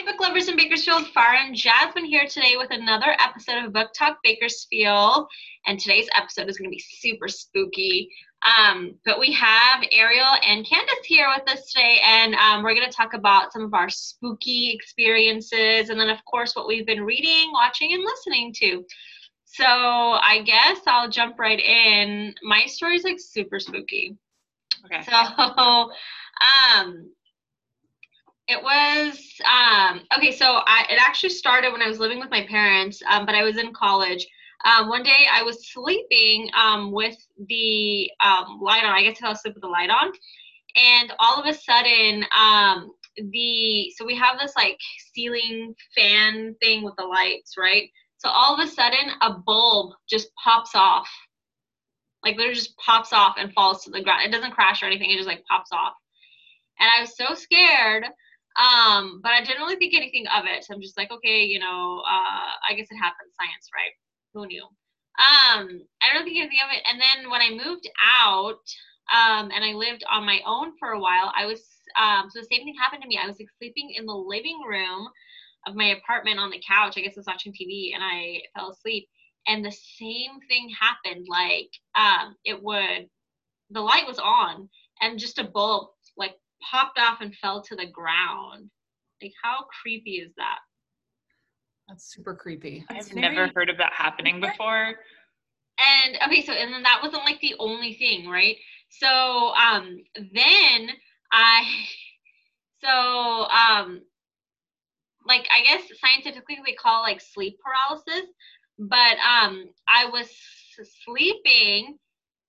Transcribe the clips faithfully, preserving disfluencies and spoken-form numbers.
book lovers in Bakersfield. Farah and Jasmine here today with another episode of Book Talk Bakersfield. And today's episode is going to be super spooky. Um, but we have Ariel and Candace here with us today, and um, we're going to talk about some of our spooky experiences, and then, of course, what we've been reading, watching, and listening to. So I guess I'll jump right in. My story's like super spooky. Okay. So, um, it was, um, okay, so I, it actually started when I was living with my parents, um, but I was in college. Um, one day I was sleeping um, with the um, light on. I guess I was asleep with the light on. And all of a sudden, um, the, so we have this like ceiling fan thing with the lights, right? So all of a sudden, a bulb just pops off. Like literally just pops off and falls to the ground. It doesn't crash or anything. It just like pops off. And I was so scared. Um, but I didn't really think anything of it. So I'm just like, okay, you know, uh, I guess it happens, science, right? Who knew? Um, I don't think anything of it. And then when I moved out, um, and I lived on my own for a while, I was, um, so the same thing happened to me. I was like sleeping in the living room of my apartment on the couch. I guess I was watching T V and I fell asleep. And the same thing happened. Like, um, it would, the light was on and just a bulb, like, popped off and fell to the ground. Like, how creepy is that? That's super creepy. I've never heard of that happening before. And okay, so and then that wasn't like the only thing, right? So um then I so um like I guess scientifically we call like sleep paralysis, but um I was sleeping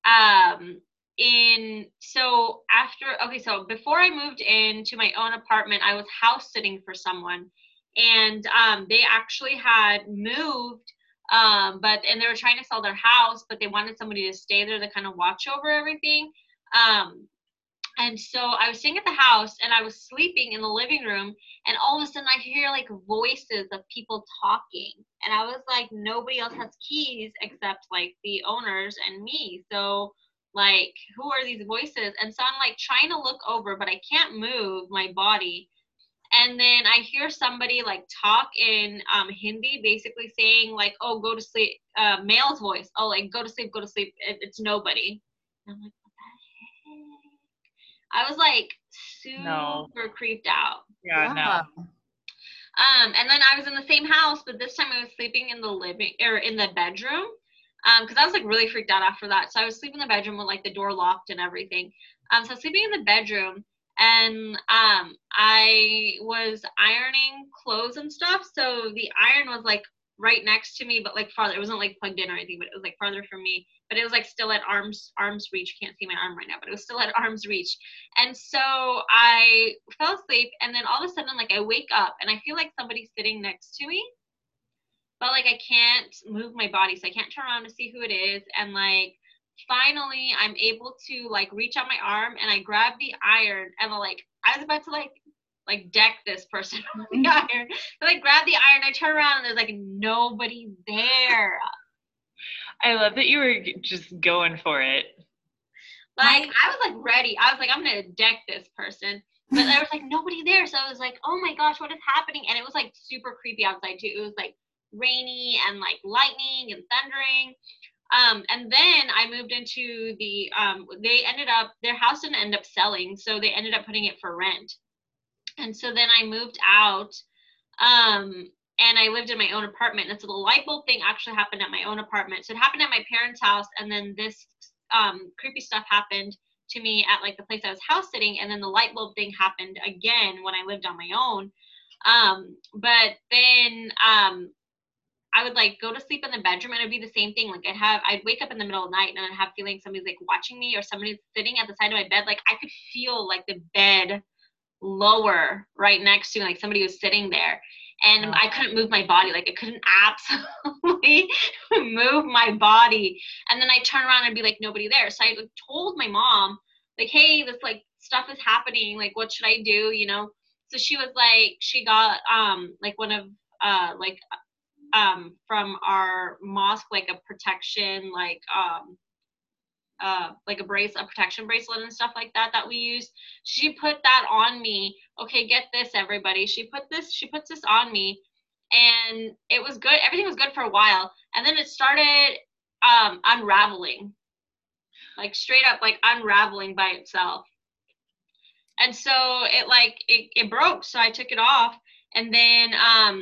um in so after okay so before I moved into my own apartment, I was house sitting for someone, and um they actually had moved, um but and they were trying to sell their house, but they wanted somebody to stay there to kind of watch over everything. um and so I was staying at the house and I was sleeping in the living room, and all of a sudden I hear like voices of people talking, and I was like, nobody else has keys except like the owners and me, so like, who are these voices? And so I'm like trying to look over, but I can't move my body. And then I hear somebody like talk in um, Hindi, basically saying like, oh, go to sleep, uh, male's voice. Oh, like, go to sleep, go to sleep. It, it's nobody. And I'm like, what the heck? I was like super No. creeped out. Yeah, Yeah. no. Um, and then I was in the same house, but this time I was sleeping in the living or in the bedroom. Um, because I was like really freaked out after that. So I was sleeping in the bedroom with like the door locked and everything. Um, so I was sleeping in the bedroom, and um, I was ironing clothes and stuff. So the iron was like right next to me, but like farther. It wasn't like plugged in or anything, but it was like farther from me. But it was like still at arm's arm's reach. Can't see my arm right now, but it was still at arm's reach. And so I fell asleep, and then all of a sudden, like I wake up and I feel like somebody's sitting next to me, but like I can't move my body, so I can't turn around to see who it is. And like finally I'm able to like reach out my arm and I grab the iron, and I'm like I was about to like like deck this person with the iron. So I grab the iron, I turn around, and there's like nobody there. I love that you were just going for it. Like I was like ready. I was like, I'm gonna deck this person. But there was like nobody there. So I was like, oh my gosh, what is happening? And it was like super creepy outside too. It was like rainy and like lightning and thundering. Um, and then I moved into the, um, they ended up, their house didn't end up selling, so they ended up putting it for rent. And so then I moved out, um, and I lived in my own apartment. And so the light bulb thing actually happened at my own apartment. So it happened at my parents' house, and then this um, creepy stuff happened to me at like the place I was house sitting, and then the light bulb thing happened again when I lived on my own. Um, but then um, I would like go to sleep in the bedroom, and it'd be the same thing. Like I'd have, I'd wake up in the middle of the night and I'd have feeling somebody's like watching me, or somebody's sitting at the side of my bed. Like I could feel like the bed lower right next to me, like somebody was sitting there, and Oh. I couldn't move my body. Like I couldn't absolutely move my body. And then I turn around and be like, nobody there. So I like, told my mom, like, hey, this like stuff is happening. Like, what should I do? You know? So she was like, she got um like one of uh like um from our mosque, like a protection, like um uh, like a brace, a protection bracelet and stuff like that that we use. She put that on me. Okay, get this, everybody. She put this, she puts this on me, and it was good. Everything was good for a while, and then it started um, unraveling, like straight up, like unraveling by itself. And so it like it, it broke. So I took it off, and then um,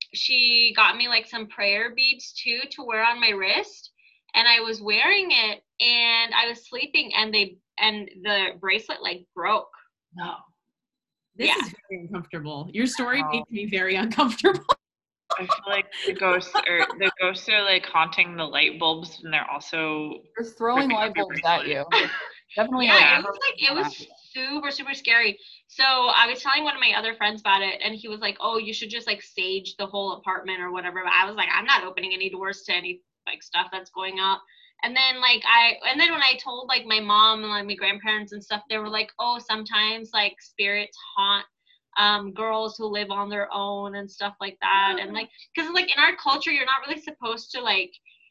she got me like some prayer beads too to wear on my wrist, and I was wearing it, and I was sleeping, and they and the bracelet like broke. No. This Yeah. is very uncomfortable. Your story Wow. makes me very uncomfortable. I feel like the ghosts are the ghosts are like haunting the light bulbs, and they're also They're throwing ripping light up your bulbs at you. bracelet. Definitely. Yeah, like, it was like it was super super scary. So I was telling one of my other friends about it, and he was like, "Oh, you should just like sage the whole apartment or whatever." But I was like, "I'm not opening any doors to any like stuff that's going up." And then like I and then when I told like my mom and like my grandparents and stuff, they were like, "Oh, sometimes like spirits haunt um girls who live on their own and stuff like that." And like because like in our culture, you're not really supposed to like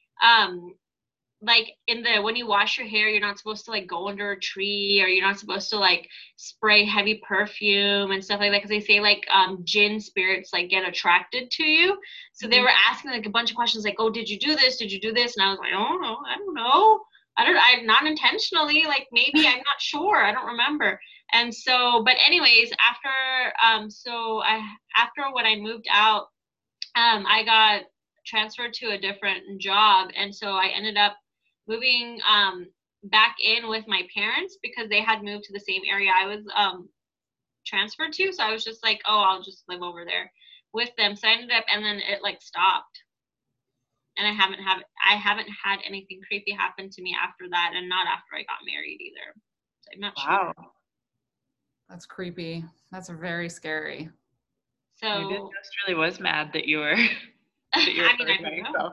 um like in the when you wash your hair, you're not supposed to like go under a tree, or you're not supposed to like spray heavy perfume and stuff like that, because they say like um jinn spirits like get attracted to you. So they were asking like a bunch of questions like, "Oh, did you do this, did you do this?" And I was like, "Oh no, I don't know, I don't I not intentionally, like maybe, I'm not sure, I don't remember." And so but anyways, after um so I after when I moved out, um I got transferred to a different job, and so I ended up moving um back in with my parents because they had moved to the same area I was um transferred to. So I was just like, "Oh, I'll just live over there with them." So I ended up, and then it like stopped, and I haven't have I haven't had anything creepy happen to me after that, and not after I got married either. So I'm not Wow. sure. That's creepy. That's very scary. So Maybe the ghost really was mad that you were that you were I mean, I living by don't know. yourself.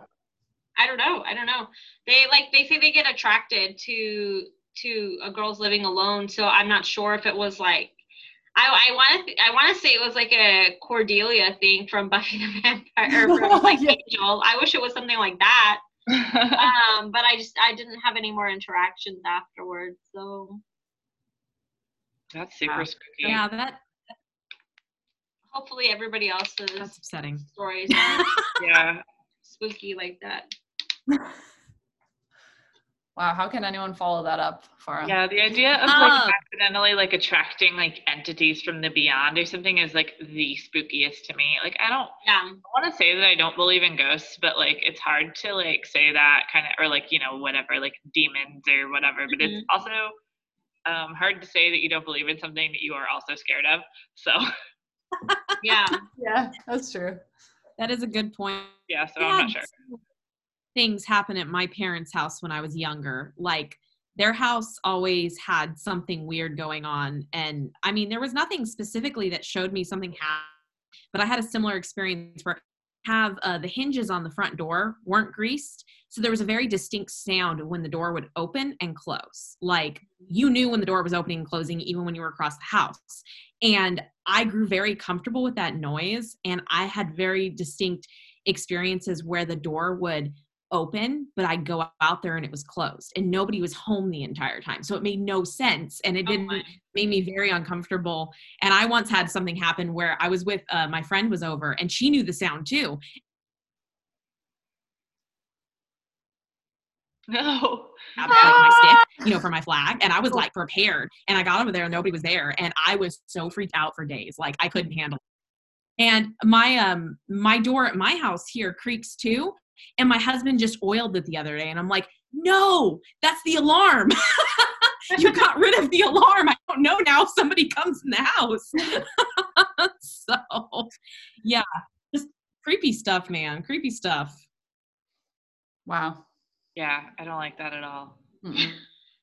I don't know. I don't know. They like they say they get attracted to to a girl's living alone. So I'm not sure if it was like I I want to I want to say it was like a Cordelia thing from Buffy the Vampire or from like Yeah. Angel. I wish it was something like that. Um, but I just I didn't have any more interactions afterwards. So That's super Wow. spooky. Yeah, that hopefully everybody else's that's upsetting. stories are Yeah. spooky like that. Wow. How can anyone follow that up, Farah? Yeah, the idea of like Um, accidentally like attracting like entities from the beyond or something is like the spookiest to me. Like I don't Yeah. want to say that I don't believe in ghosts, but like it's hard to like say that kind of, or like, you know, whatever, like demons or whatever. But it's also um, hard to say that you don't believe in something that you are also scared of. So Yeah. Yeah, that's true. That is a good point. yeah, so I I'm not had sure. Things happen at my parents' house when I was younger. Like their house always had something weird going on. And I mean, there was nothing specifically that showed me something happened, but I had a similar experience where have uh, the hinges on the front door weren't greased. So there was a very distinct sound when the door would open and close. Like you knew when the door was opening and closing, even when you were across the house. And I grew very comfortable with that noise. And I had very distinct experiences where the door would open, but I'd go out there and it was closed and nobody was home the entire time. So it made no sense. And it didn't my. made me very uncomfortable. And I once had something happen where I was with, uh, my friend was over and she knew the sound too. No. Have, like my stick, you know, for my flag. And I was like prepared and I got over there and nobody was there. And I was so freaked out for days. Like I couldn't handle it. And my, um, my door at my house here creaks too. And my husband just oiled it the other day. And I'm like, no, that's the alarm. You got rid of the alarm. I don't know now if somebody comes in the house. So yeah, just creepy stuff, man. Creepy stuff. Wow. Yeah, I don't like that at all. Mm-mm.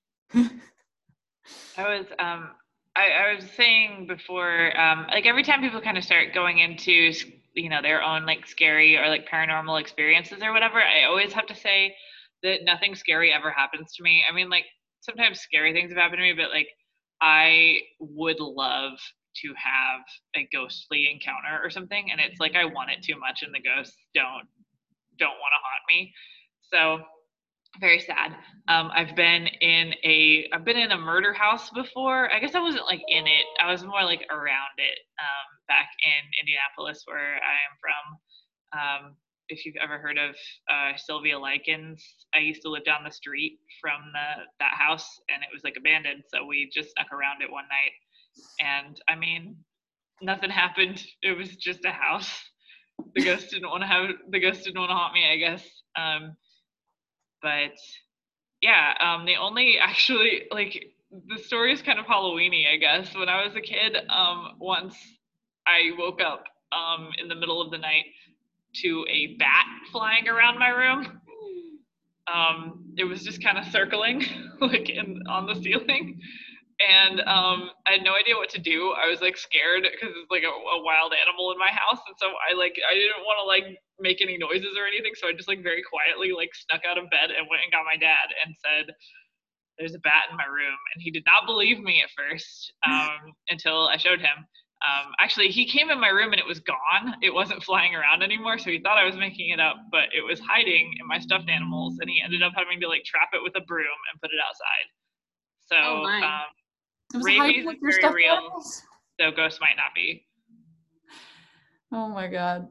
I was um I, I was saying before, um, like every time people kind of start going into, you know, their own like scary or like paranormal experiences or whatever, I always have to say that nothing scary ever happens to me. I mean, like sometimes scary things have happened to me, but like I would love to have a ghostly encounter or something, and it's like I want it too much, and the ghosts don't don't want to haunt me. So very sad. Um, I've been in a I've been in a murder house before. I guess I wasn't like in it. I was more like around it. Um, back in Indianapolis, where I am from. Um, if you've ever heard of uh, Sylvia Likens, I used to live down the street from the that house, and it was like abandoned. So we just snuck around it one night, and I mean, nothing happened. It was just a house. The ghost didn't want to have the ghost didn't want to haunt me, I guess. Um, but yeah, um, the only actually like the story is kind of Halloweeny, I guess. When I was a kid, um, once I woke up um, in the middle of the night to a bat flying around my room. Um, it was just kind of circling like in on the ceiling. And um, I had no idea what to do. I was like scared because it's like a, a wild animal in my house. And so I like, I didn't want to like make any noises or anything. So I just like very quietly like snuck out of bed and went and got my dad and said, there's a bat in my room. And he did not believe me at first um, until I showed him. Um, actually, he came in my room and it was gone. It wasn't flying around anymore. So he thought I was making it up, but it was hiding in my stuffed animals. And he ended up having to like trap it with a broom and put it outside. So, Oh my. um, It was rabies hiding is with your very stuffed real, animals? so ghosts might not be. Oh my God.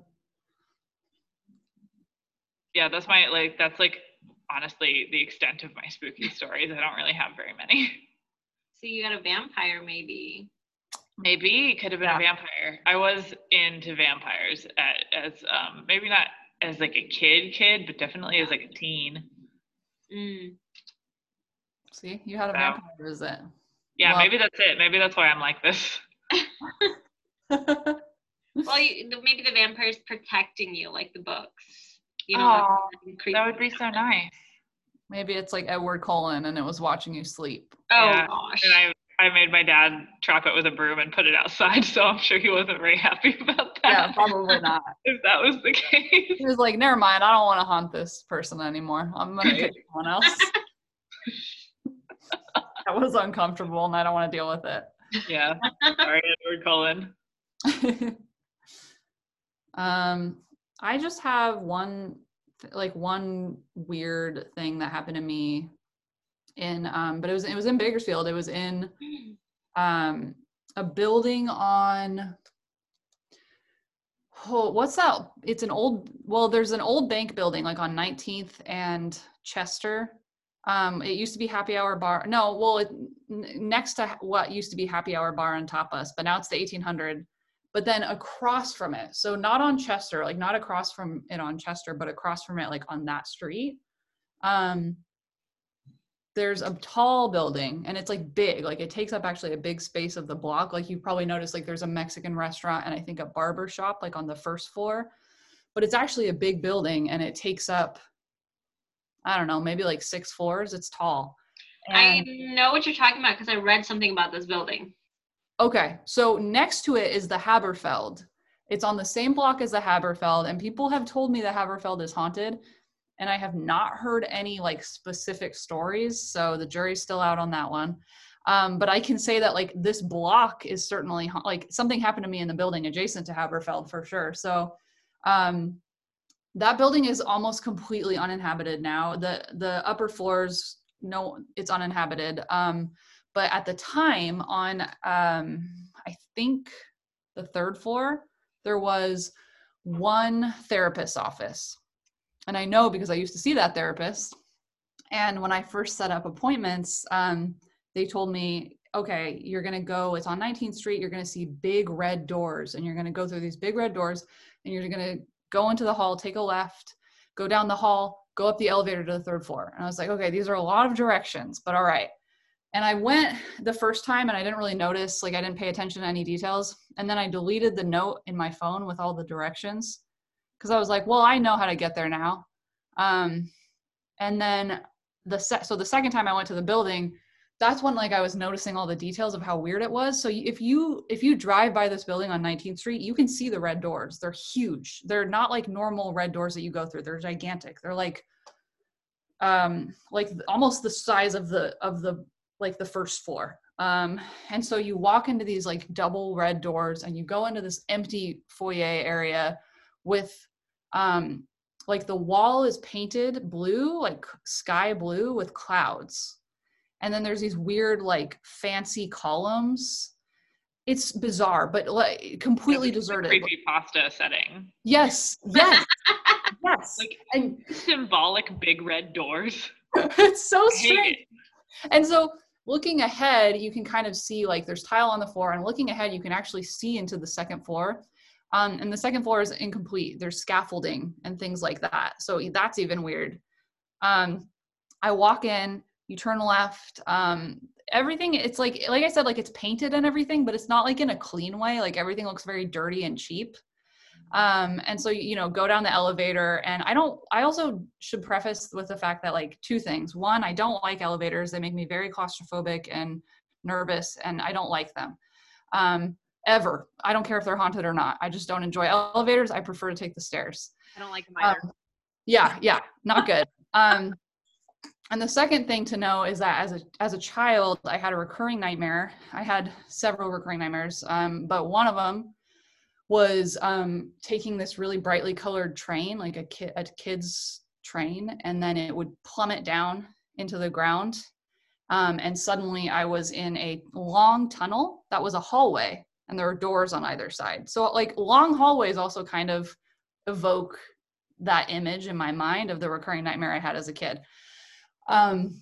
Yeah, that's my, like, that's like, honestly, the extent of my spooky stories. I don't really have very many. So you got a vampire, maybe. Maybe it could have been Yeah. a vampire. I was into vampires at, as, um, maybe not as like a kid kid, but definitely as like a teen. Mm. See, you had a Wow. vampire visit. Yeah, Well- maybe that's it. Maybe that's why I'm like this. Well, you, the- maybe the vampire's protecting you, like the books. You know, Aw, nothing creepy That would be so nice. Maybe it's like Edward Cullen and it was watching you sleep. Oh Yeah, gosh. And I I made my dad trap it with a broom and put it outside, so I'm sure he wasn't very happy about that. Yeah, probably not. If that was the case. He was like, never mind, I don't want to haunt this person ananymore. I'm going to Right. pick someone else. That was uncomfortable and I don't want to deal with it. Yeah. Sorry, Edward Cullen. um, I just have one, like one weird thing that happened to me in, um, but it was, it was in Bakersfield. It was in, um, a building on, oh, what's that? It's an old, well, there's an old bank building like on nineteenth and Chester. Um, it used to be Happy Hour Bar. No, well, it, n- next to what used to be Happy Hour Bar on Tapas, but now it's the eighteen hundred. But then across from it, so not on Chester, like not across from it on Chester, but across from it, like on that street, um, there's a tall building and it's like big, like it takes up actually a big space of the block. Like you probably noticed, like there's a Mexican restaurant and I think a barber shop like on the first floor, but it's actually a big building and it takes up, I don't know, maybe like six floors. It's tall. I And, know what you're talking about because I read something about this building. okay, so next to it is the Haberfeld. It's on the same block as the Haberfeld, and people have told me the Haberfeld is haunted, and I have not heard any like specific stories, so the jury's still out on that one. Um, but I can say that like this block is certainly ha- like something happened to me in the building adjacent to Haberfeld for sure. So um, that building is almost completely uninhabited now. The the upper floors, no, it's uninhabited. Um, but at the time on, um, I think the third floor, there was one therapist's office. And I know because I used to see that therapist. And when I first set up appointments, um, they told me, okay, you're going to go, it's on nineteenth street. You're going to see big red doors and you're going to go through these big red doors and you're going to go into the hall, take a left, go down the hall, go up the elevator to the third floor. And I was like, okay, these are a lot of directions, but all right. And I went the first time and I didn't really notice, like I didn't pay attention to any details. And then I deleted the note in my phone with all the directions because I was like, well, I know how to get there now. Um, and then the se- so the second time I went to the building, that's when like I was noticing all the details of how weird it was. So if you if you drive by this building on nineteenth street, you can see the red doors. They're huge. They're not like normal red doors that you go through. They're gigantic. They're like um like almost the size of the of the like the first floor. Um, and so you walk into these like double red doors and you go into this empty foyer area with um, like the wall is painted blue, like sky blue with clouds. And then there's these weird, like fancy columns. It's bizarre, but like completely deserted. Creepy pasta setting. Yes, yes, yes. Like and symbolic big red doors. it's so I hate strange. it. And so looking ahead, you can kind of see like there's tile on the floor, and looking ahead, you can actually see into the second floor. Um, and the second floor is incomplete. There's scaffolding and things like that. So that's even weird. Um, I walk in, you turn left. Um, everything, it's like, like I said, like it's painted and everything, but it's not like in a clean way. Like everything looks very dirty and cheap. Um, and so, you know, go down the elevator, and I don't, I also should preface with the fact that like two things. One, I don't like elevators. They make me very claustrophobic and nervous, and I don't like them. Um, ever. I don't care if they're haunted or not. I just don't enjoy elevators. I prefer to take the stairs. I don't like them either. Um, yeah, yeah, not good. Um, and the second thing to know is that as a as a child, I had a recurring nightmare. I had several recurring nightmares, um, but one of them was um, taking this really brightly colored train, like a kid a kid's train, and then it would plummet down into the ground. Um, and suddenly I was in a long tunnel that was a hallway, and there were doors on either side. So like long hallways also kind of evoke that image in my mind of the recurring nightmare I had as a kid. Um,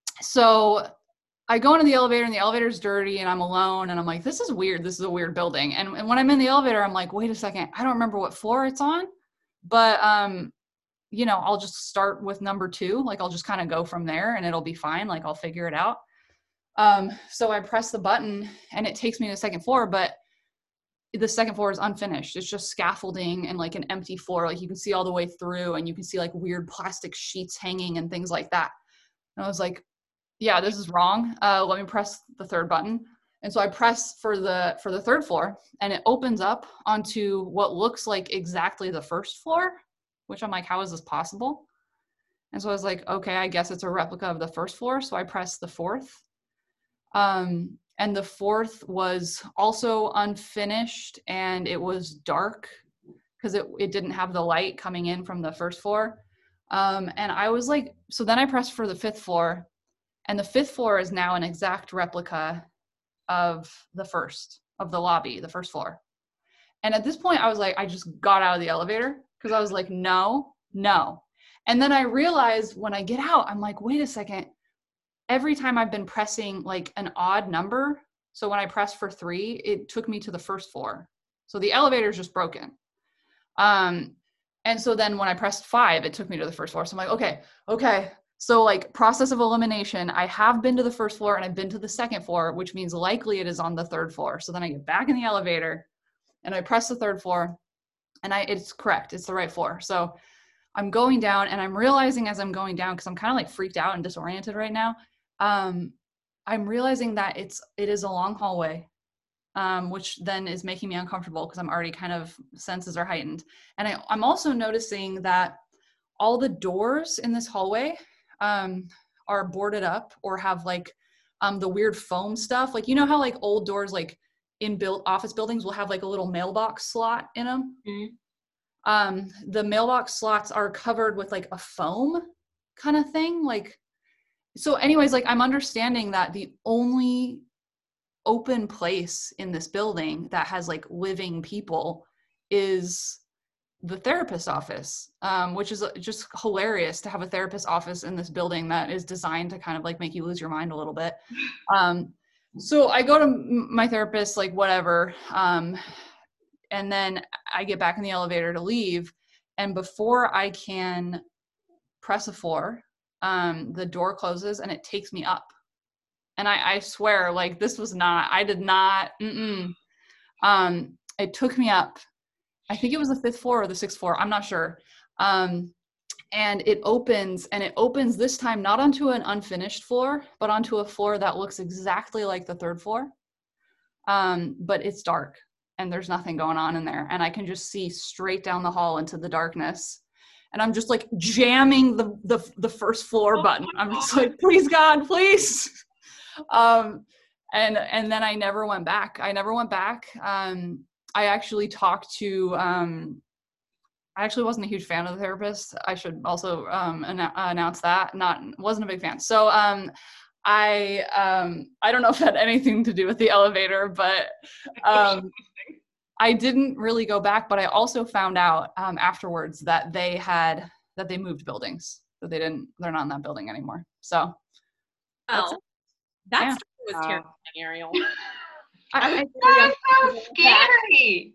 so I go into the elevator, and the elevator's dirty, and I'm alone, and I'm like, this is weird. This is a weird building. And, and when I'm in the elevator, I'm like, wait a second, I don't remember what floor it's on, but, um, you know, I'll just start with number two. Like, I'll just kind of go from there, and it'll be fine. Like, I'll figure it out. Um, so I press the button, and it takes me to the second floor, but the second floor is unfinished. It's just scaffolding and like an empty floor. Like you can see all the way through, and you can see like weird plastic sheets hanging and things like that. And I was like, yeah, this is wrong. Uh, let me press the third button. And so I press for the, for the third floor, and it opens up onto what looks like exactly the first floor, which I'm like, how is this possible? And so I was like, okay, I guess it's a replica of the first floor. So I pressed the fourth. Um, and the fourth was also unfinished, and it was dark because it, it didn't have the light coming in from the first floor. Um, and I was like, so then I pressed for the fifth floor, and the fifth floor is now an exact replica of the first, of the lobby, the first floor. And at this point I was like, I just got out of the elevator because I was like, no, no. And then I realized when I get out, I'm like, wait a second. Every time I've been pressing like an odd number. So when I pressed for three, it took me to the first floor. So the elevator is just broken. Um, and so then when I pressed five, it took me to the first floor. So I'm like, okay, okay. So like process of elimination, I have been to the first floor and I've been to the second floor, which means likely it is on the third floor. So then I get back in the elevator and I press the third floor, and I, it's correct. It's the right floor. So I'm going down, and I'm realizing as I'm going down, cause I'm kind of like freaked out and disoriented right now. Um, I'm realizing that it's, it is a long hallway, um, which then is making me uncomfortable because I'm already kind of, senses are heightened. And I, I'm also noticing that all the doors in this hallway um, are boarded up or have like um, the weird foam stuff. Like, you know how like old doors, like in built office buildings will have like a little mailbox slot in them. Mm-hmm. Um, the mailbox slots are covered with like a foam kind of thing. Like, so anyways, like I'm understanding that the only open place in this building that has like living people is the therapist office, um, which is just hilarious to have a therapist office in this building that is designed to kind of like make you lose your mind a little bit. Um, so I go to my therapist, like whatever. Um, and then I get back in the elevator to leave. And before I can press a floor, um, the door closes and it takes me up. And I, I swear, like, this was not, I did not, mm-mm. Um, it took me up. I think it was the fifth floor or the sixth floor. I'm not sure. Um, and it opens, and it opens this time, not onto an unfinished floor, but onto a floor that looks exactly like the third floor. Um, but it's dark and there's nothing going on in there. And I can just see straight down the hall into the darkness. And I'm just like jamming the, the, the first floor button. I'm just like, please God, please. Um, and, and then I never went back. I never went back. Um, I actually talked to, um, I actually wasn't a huge fan of The Therapist. I should also um, an- announce that. Not wasn't a big fan. So um, I um, I don't know if it had anything to do with the elevator, but um, I didn't really go back. But I also found out um, afterwards that they had that they moved buildings. That they didn't. They're not in that building anymore. So Oh, that yeah. story was Wow. terrifying, Ariel. I, I, That is so scary.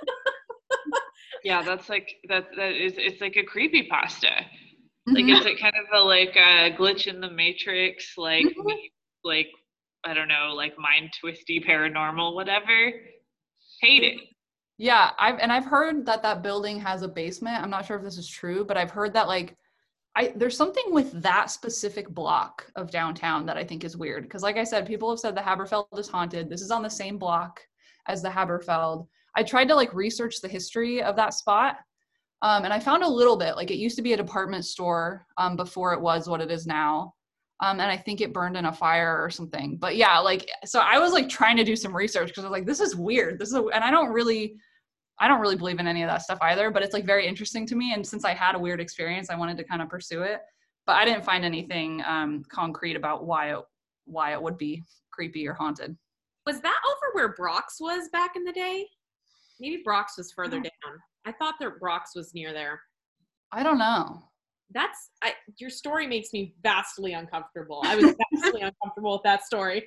Yeah, that's like that. That is. It's like a creepypasta. Like, Mhm. is it kind of a like a glitch in the matrix? Like, Mhm. me- like I don't know, like mind twisty paranormal, whatever. Hate it. Yeah, I've and I've heard that that building has a basement. I'm not sure if this is true, but I've heard that like I there's something with that specific block of downtown that I think is weird because like I said, people have said the Haberfeld is haunted. This is on the same block as the Haberfeld. I tried to like research the history of that spot. Um, and I found a little bit, like it used to be a department store um, before it was what it is now. Um, and I think it burned in a fire or something. But yeah, like, so I was like trying to do some research because I was like, this is weird. This is, a, and I don't really, I don't really believe in any of that stuff either, but it's like very interesting to me. And since I had a weird experience, I wanted to kind of pursue it, but I didn't find anything um, concrete about why it, why it would be creepy or haunted. Was that over where Brock's was back in the day? Maybe Brock's was further Oh. down. I thought that Brock's was near there. I don't know. That's I, your story makes me vastly uncomfortable. I was vastly uncomfortable with that story.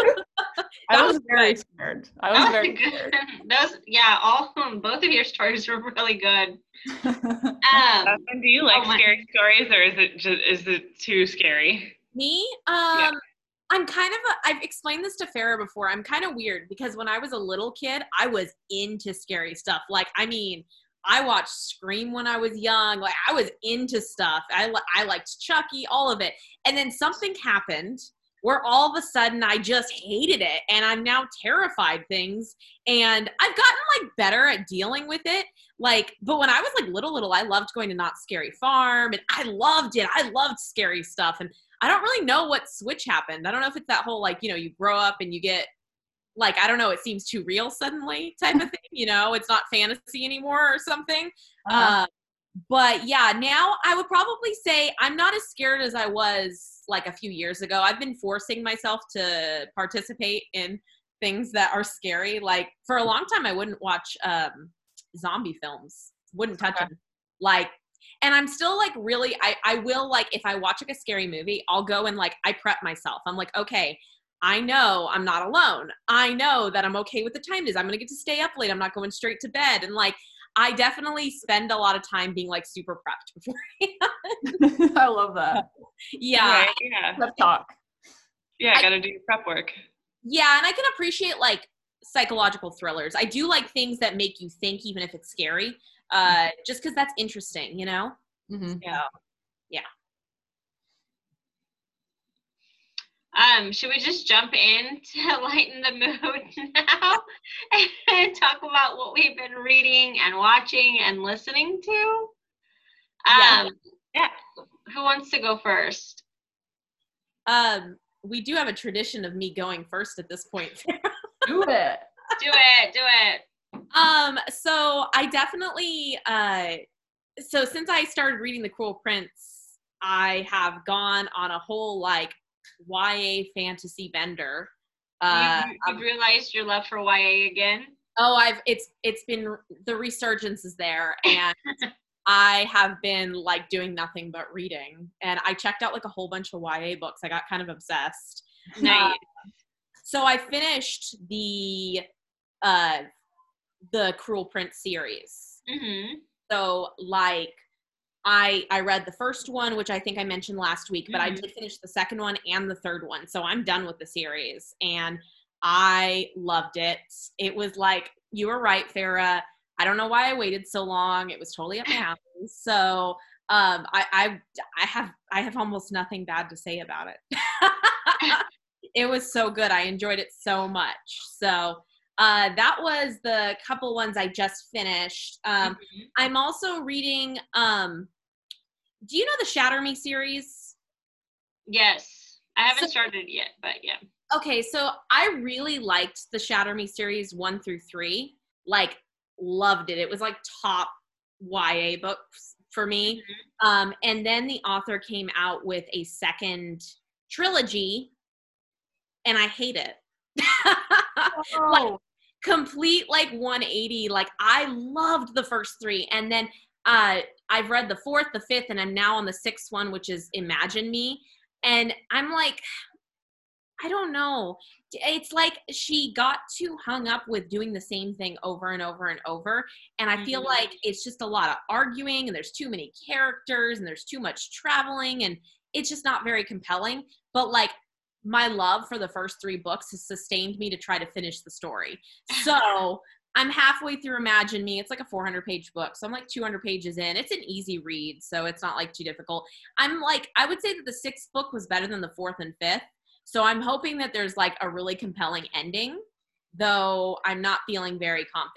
I That was, was very good. scared. I was That was very a good. scared. Those, yeah, all both of your stories were really good. Um, Jasmine, do you like oh my- scary stories, or is it just is it too scary? Me, um, I'm kind of a, I've explained this to Farrah before. I'm kind of weird because when I was a little kid, I was into scary stuff. Like, I mean, I watched Scream when I was young. Like, I was into stuff. I, li- I liked Chucky, all of it. And then something happened where all of a sudden I just hated it. And I'm now terrified things. And I've gotten like better at dealing with it. Like, but when I was like little, little, I loved going to Not Scary Farm and I loved it. I loved scary stuff. And I don't really know what switch happened. I don't know if it's that whole, like, you know, you grow up and you get like, I don't know, it seems too real suddenly type of thing, you know, it's not fantasy anymore or something. Uh-huh. Uh, but yeah, now I would probably say I'm not as scared as I was like a few years ago. I've been forcing myself to participate in things that are scary. Like for a long time, I wouldn't watch um, zombie films, wouldn't touch Okay. them. Like, and I'm still like really, I, I will like, if I watch like a scary movie, I'll go and like, I prep myself. I'm like, okay, I know I'm not alone. I know that I'm okay with the time it is. I'm going to get to stay up late. I'm not going straight to bed. And like, I definitely spend a lot of time being like super prepped before. I love that. Yeah. Right, yeah, Pep talk. yeah. I- Gotta do your prep work. Yeah. And I can appreciate like psychological thrillers. I do like things that make you think, even if it's scary, uh, just because that's interesting, you know? Mm-hmm. Yeah. Um, should we just jump in to lighten the mood now and talk about what we've been reading and watching and listening to? Yeah. Um, Yeah. Who wants to go first? Um, we do have a tradition of me going first at this point. Do it. Do it, do it. Um, so I definitely, uh, so since I started reading The Cruel Prince, I have gone on a whole like Y A fantasy bender. Uh, you, you've realized your love for Y A again? oh, I've, it's, it's been, the resurgence is there and I have been like doing nothing but reading and I checked out like a whole bunch of Y A books. I got kind of obsessed. Nice. So I finished the, uh, the Cruel Prince series. Mm-hmm. So like I I read the first one, which I think I mentioned last week, but I Mhm. did finish the second one and the third one. So I'm done with the series and I loved it. It was like, you were right, Farrah. I don't know why I waited so long. It was totally up my alley. So um I, I I have I have almost nothing bad to say about it. It was so good. I enjoyed it so much. So uh, that was the couple ones I just finished. Um, Mhm. I'm also reading, um, do you know the Shatter Me series? Yes. I haven't So- started yet, but yeah. Okay, so I really liked the Shatter Me series one through three. Like, loved it. It was like top Y A books for me. Um, and then the author came out with a second trilogy, and I hate it. Oh. Like, complete like one eighty. Like, I loved the first three, and then uh, I've read the fourth, the fifth, and I'm now on the sixth one, which is Imagine Me. And I'm like, I don't know. It's like she got too hung up with doing the same thing over and over and over. And I feel Mhm. like it's just a lot of arguing, and there's too many characters, and there's too much traveling, and it's just not very compelling. But like, my love for the first three books has sustained me to try to finish the story. So I'm halfway through Imagine Me. It's like a four hundred page book. So I'm like two hundred pages in. It's an easy read, so it's not like too difficult. I'm like, I would say that the sixth book was better than the fourth and fifth. So I'm hoping that there's like a really compelling ending, though I'm not feeling very confident.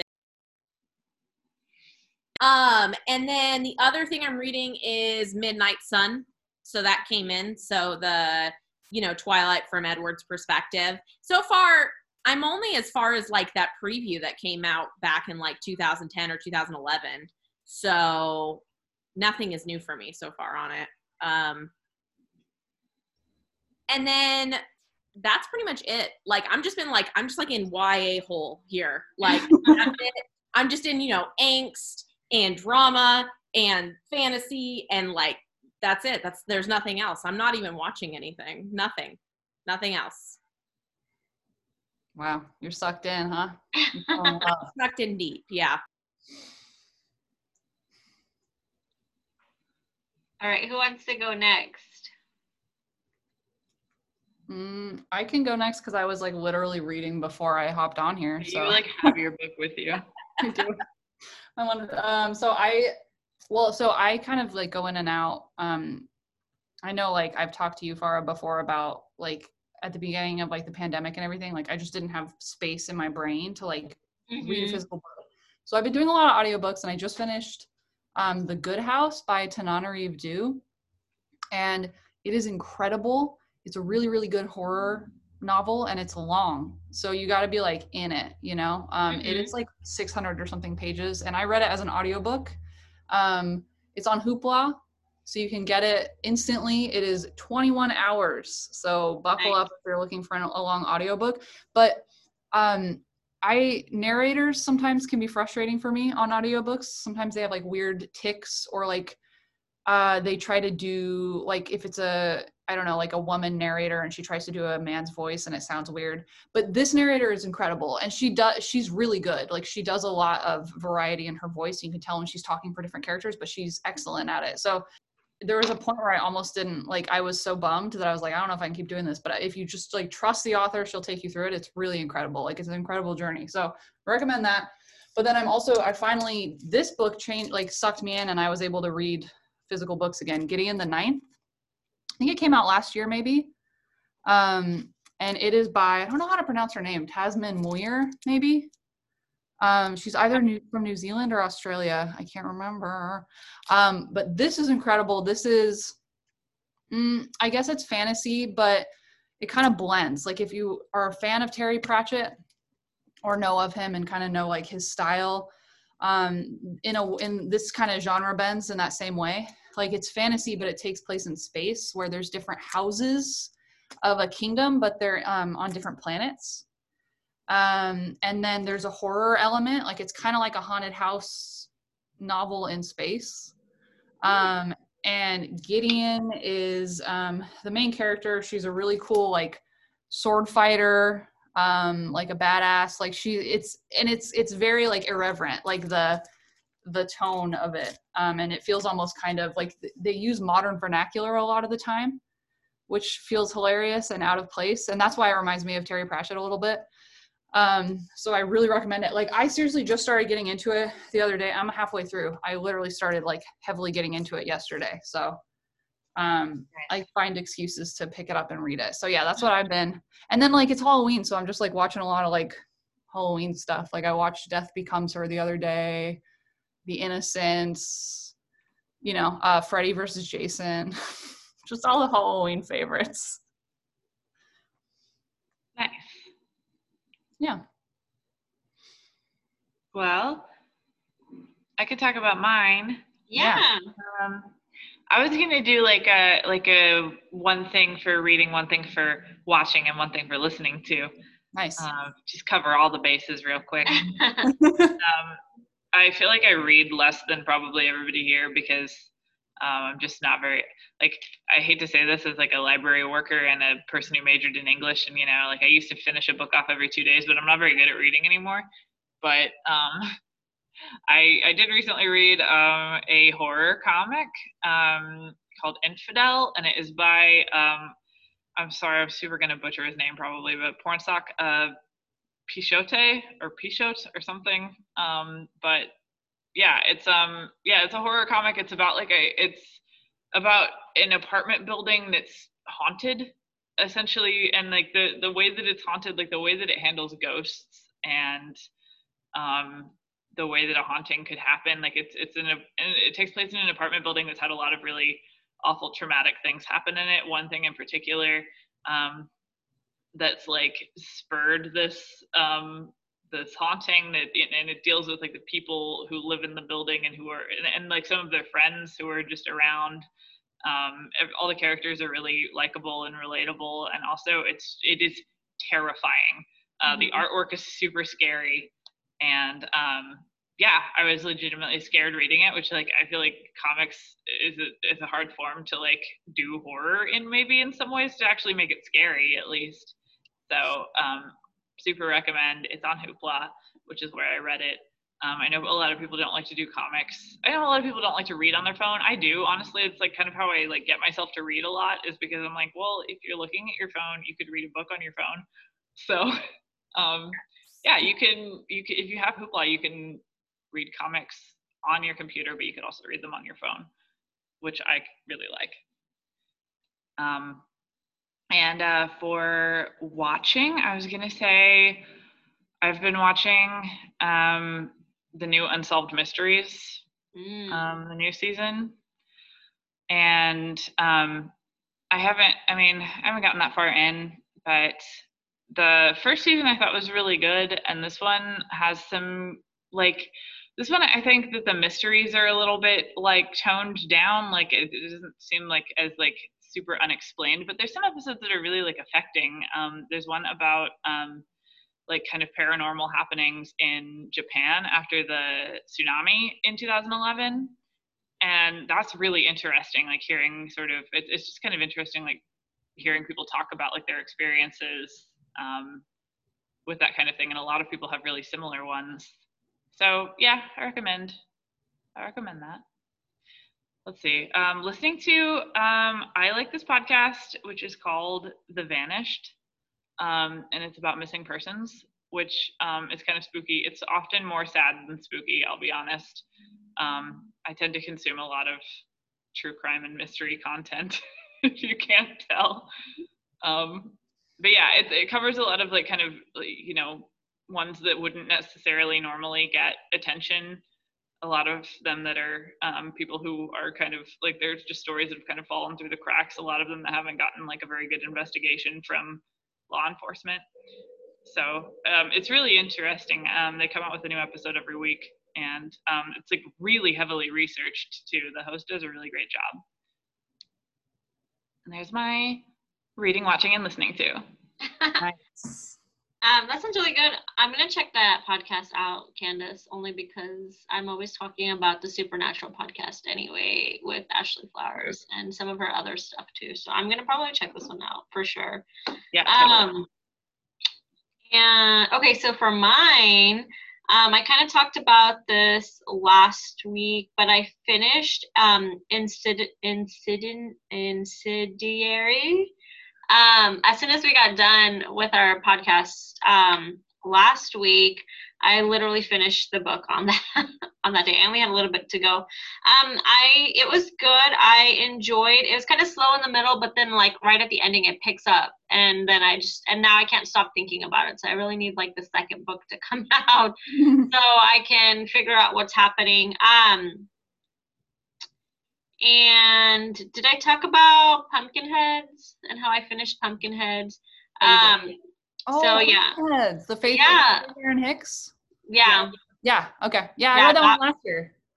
Um, and then the other thing I'm reading is Midnight Sun. So that came in. So the, you know, Twilight from Edward's perspective. So far, I'm only as far as like that preview that came out back in like two thousand ten or two thousand eleven. So nothing is new for me so far on it. Um, And then that's pretty much it. Like, I'm just been like, I'm just like in Y A hole here. Like, that's it. I'm just in, you know, angst and drama and fantasy, and like, that's it. That's, there's nothing else. I'm not even watching anything. Nothing. Nothing else. Wow, you're sucked in, huh? You're falling in love. Sucked in deep. Yeah. All right, who wants to go next? Mm, I can go next because I was like literally reading before I hopped on here. You So like have your book with you. I do. I wanted, um, so I, well, so I kind of like go in and out. Um, I know like I've talked to you, Farah, before about like at the beginning of like the pandemic and everything, like I just didn't have space in my brain to like read a Mhm. physical book. So I've been doing a lot of audiobooks, and I just finished um, The Good House by Tananarive Due. And it is incredible. It's a really, really good horror novel, and it's long. So you got to be like in it, you know? Um, it Mhm. is like six hundred or something pages, and I read it as an audiobook. Um, it's on Hoopla, so you can get it instantly. It is twenty-one hours. So buckle Nice. up if you're looking for an, a long audiobook. But um, I narrators sometimes can be frustrating for me on audiobooks. Sometimes they have like weird tics, or like uh, they try to do like if it's a I don't know like a woman narrator and she tries to do a man's voice and it sounds weird. But this narrator is incredible, and she does she's really good. Like she does a lot of variety in her voice. You can tell when she's talking for different characters, but she's excellent at it. So there was a point where I almost didn't like I was so bummed that I was like, I don't know if I can keep doing this. But if you just like trust the author, she'll take you through it. It's really incredible. Like it's an incredible journey. So I recommend that. But then I'm also I finally this book changed like sucked me in, and I was able to read physical books again. Gideon the Ninth. I think it came out last year, maybe. Um, and it is by, I don't know how to pronounce her name, Tasmin Muir, maybe. Um, she's either new, from New Zealand or Australia. I can't remember. Um, but this is incredible. This is, mm, I guess it's fantasy, but it kind of blends. Like if you are a fan of Terry Pratchett or know of him and kind of know like his style, um, in a in this kind of genre bends in that same way. Like it's fantasy, but it takes place in space where there's different houses of a kingdom, but they're um, on different planets. Um, and then there's a horror element, like it's kind of like a haunted house novel in space. Um, and Gideon is um, the main character. She's a really cool like sword fighter, um, like a badass. Like she, it's and it's it's very like irreverent, like the the tone of it, um, and it feels almost kind of like they use modern vernacular a lot of the time, which feels hilarious and out of place. And that's why it reminds me of Terry Pratchett a little bit. Um, so I really recommend it. Like I seriously just started getting into it the other day. I'm halfway through. I literally started like heavily getting into it yesterday. So um, I find excuses to pick it up and read it. So yeah, that's what I've been. And then like it's Halloween, so I'm just like watching a lot of like Halloween stuff. Like I watched Death Becomes Her the other day, The Innocents, you know, uh, Freddy versus Jason, just all the Halloween favorites. Nice. Yeah. Well, I could talk about mine. Yeah. Um, I was gonna do like a like a one thing for reading, one thing for watching, and one thing for listening to. Nice. Um, just cover all the bases real quick. um, I feel like I read less than probably everybody here because um, I'm just not very like I hate to say this as like a library worker and a person who majored in English, and you know like I used to finish a book off every two days, but I'm not very good at reading anymore. But um, I I did recently read um, a horror comic um, called Infidel, and it is by um, I'm sorry, I'm super gonna butcher his name probably, but Pornsak uh, Pichote or Pichote or something. Um, but yeah, it's um yeah, it's a horror comic. It's about like a it's about an apartment building that's haunted essentially, and like the the way that it's haunted, like the way that it handles ghosts and um the way that a haunting could happen. Like it's it's in a and it takes place in an apartment building that's had a lot of really awful traumatic things happen in it. One thing in particular um that's like spurred this um this haunting that and it deals with like the people who live in the building and who are and, and like some of their friends who are just around. Um all the characters are really likable and relatable, and also it's it is terrifying. Uh mm-hmm. The artwork is super scary, and um yeah, I was legitimately scared reading it, which like I feel like comics is a, is a hard form to like do horror in, maybe in some ways, to actually make it scary at least. So um, super recommend. It's on Hoopla, which is where I read it. Um, I know a lot of people don't like to do comics. I know a lot of people don't like to read on their phone. I do, honestly. It's like kind of how I like get myself to read a lot, is because I'm like, well, if you're looking at your phone, you could read a book on your phone. So um, yeah, you can you can if you have Hoopla, you can read comics on your computer, but you could also read them on your phone, which I really like. Um, and uh, for watching, I was gonna say I've been watching um, the new Unsolved Mysteries, mm. um, the new season, and um, I haven't. I mean, I haven't gotten that far in, but the first season I thought was really good, and this one has some like. This one, I think that the mysteries are a little bit like toned down. Like it, it doesn't seem like as like super unexplained, but there's some episodes that are really like affecting. Um, there's one about um, like kind of paranormal happenings in Japan after the tsunami in two thousand eleven. And that's really interesting. Like hearing sort of, it, it's just kind of interesting, like hearing people talk about like their experiences um, with that kind of thing. And a lot of people have really similar ones. So yeah, I recommend, I recommend that. Let's see, um, listening to, um, I like this podcast, which is called The Vanished. Um, and it's about missing persons, which um, is kind of spooky. It's often more sad than spooky, I'll be honest. Um, I tend to consume a lot of true crime and mystery content, if you can't tell. Um, but yeah, it, it covers a lot of like kind of, you know, ones that wouldn't necessarily normally get attention. A lot of them that are um, people who are kind of like, there's just stories that have kind of fallen through the cracks. A lot of them that haven't gotten like a very good investigation from law enforcement. So um, it's really interesting. Um, they come out with a new episode every week, and um, it's like really heavily researched too. The host does a really great job. And there's my reading, watching, and listening to. Nice. Um, that sounds really good. I'm going to check that podcast out, Candace, only because I'm always talking about the Supernatural podcast anyway with Ashley Flowers and some of her other stuff too. So I'm going to probably check this one out for sure. Yeah. Totally. Um, and okay, so for mine, um, I kind of talked about this last week, but I finished um, Insid- Insid- Insidiary. Um, as soon as we got done with our podcast um, last week, I literally finished the book on that on that day, and we had a little bit to go. Um, I it was good. I enjoyed. It was kind of slow in the middle, but then like right at the ending, it picks up, and then I just and now I can't stop thinking about it. So I really need like the second book to come out so I can figure out what's happening. Um. And did I talk about Pumpkinheads and how I finished Pumpkinheads? Um, oh, so yeah, Pumpkinheads, the Faith yeah, of Aaron Hicks. Yeah, yeah, okay, yeah, yeah I read that that, one last year.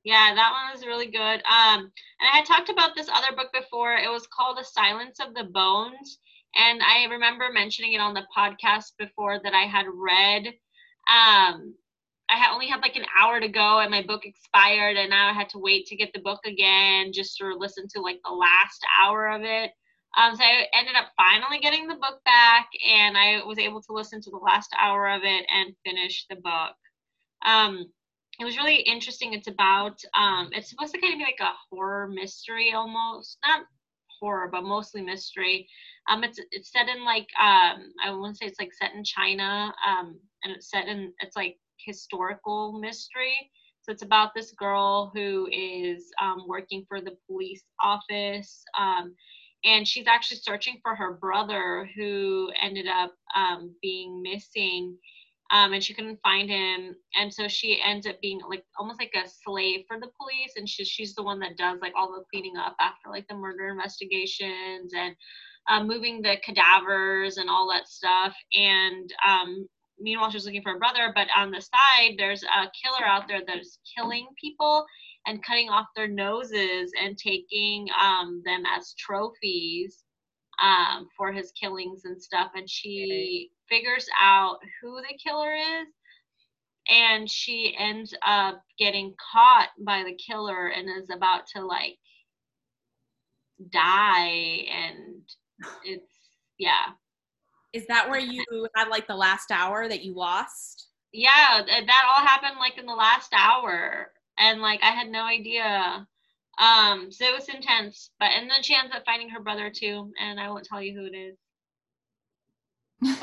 Yeah, that one was really good. Um, and I had talked about this other book before. It was called The Silence of the Bones. And I remember mentioning it on the podcast before that I had read. Um, I had only had like an hour to go and my book expired, and now I had to wait to get the book again just to listen to like the last hour of it. Um, so I ended up finally getting the book back, and I was able to listen to the last hour of it and finish the book. Um, it was really interesting. It's about, um, it's supposed to kind of be like a horror mystery almost, not horror, but mostly mystery. Um, it's it's set in like, um, I want to say it's like set in China, um, and it's set in, it's like historical mystery. So it's about this girl who is um, working for the police office, um, and she's actually searching for her brother who ended up um, being missing, um, and she couldn't find him. And so she ends up being like almost like a slave for the police, and she, she's the one that does like all the cleaning up after like the murder investigations and uh, moving the cadavers and all that stuff. And um, meanwhile, she's looking for her brother, but on the side, there's a killer out there that is killing people and cutting off their noses and taking um, them as trophies um, for his killings and stuff. And she figures out who the killer is, and she ends up getting caught by the killer and is about to like die. And it's, yeah. Is that where you had like the last hour that you lost? Yeah, that all happened like in the last hour, and like I had no idea. Um, so it was intense. But and then she ends up finding her brother too, and I won't tell you who it is.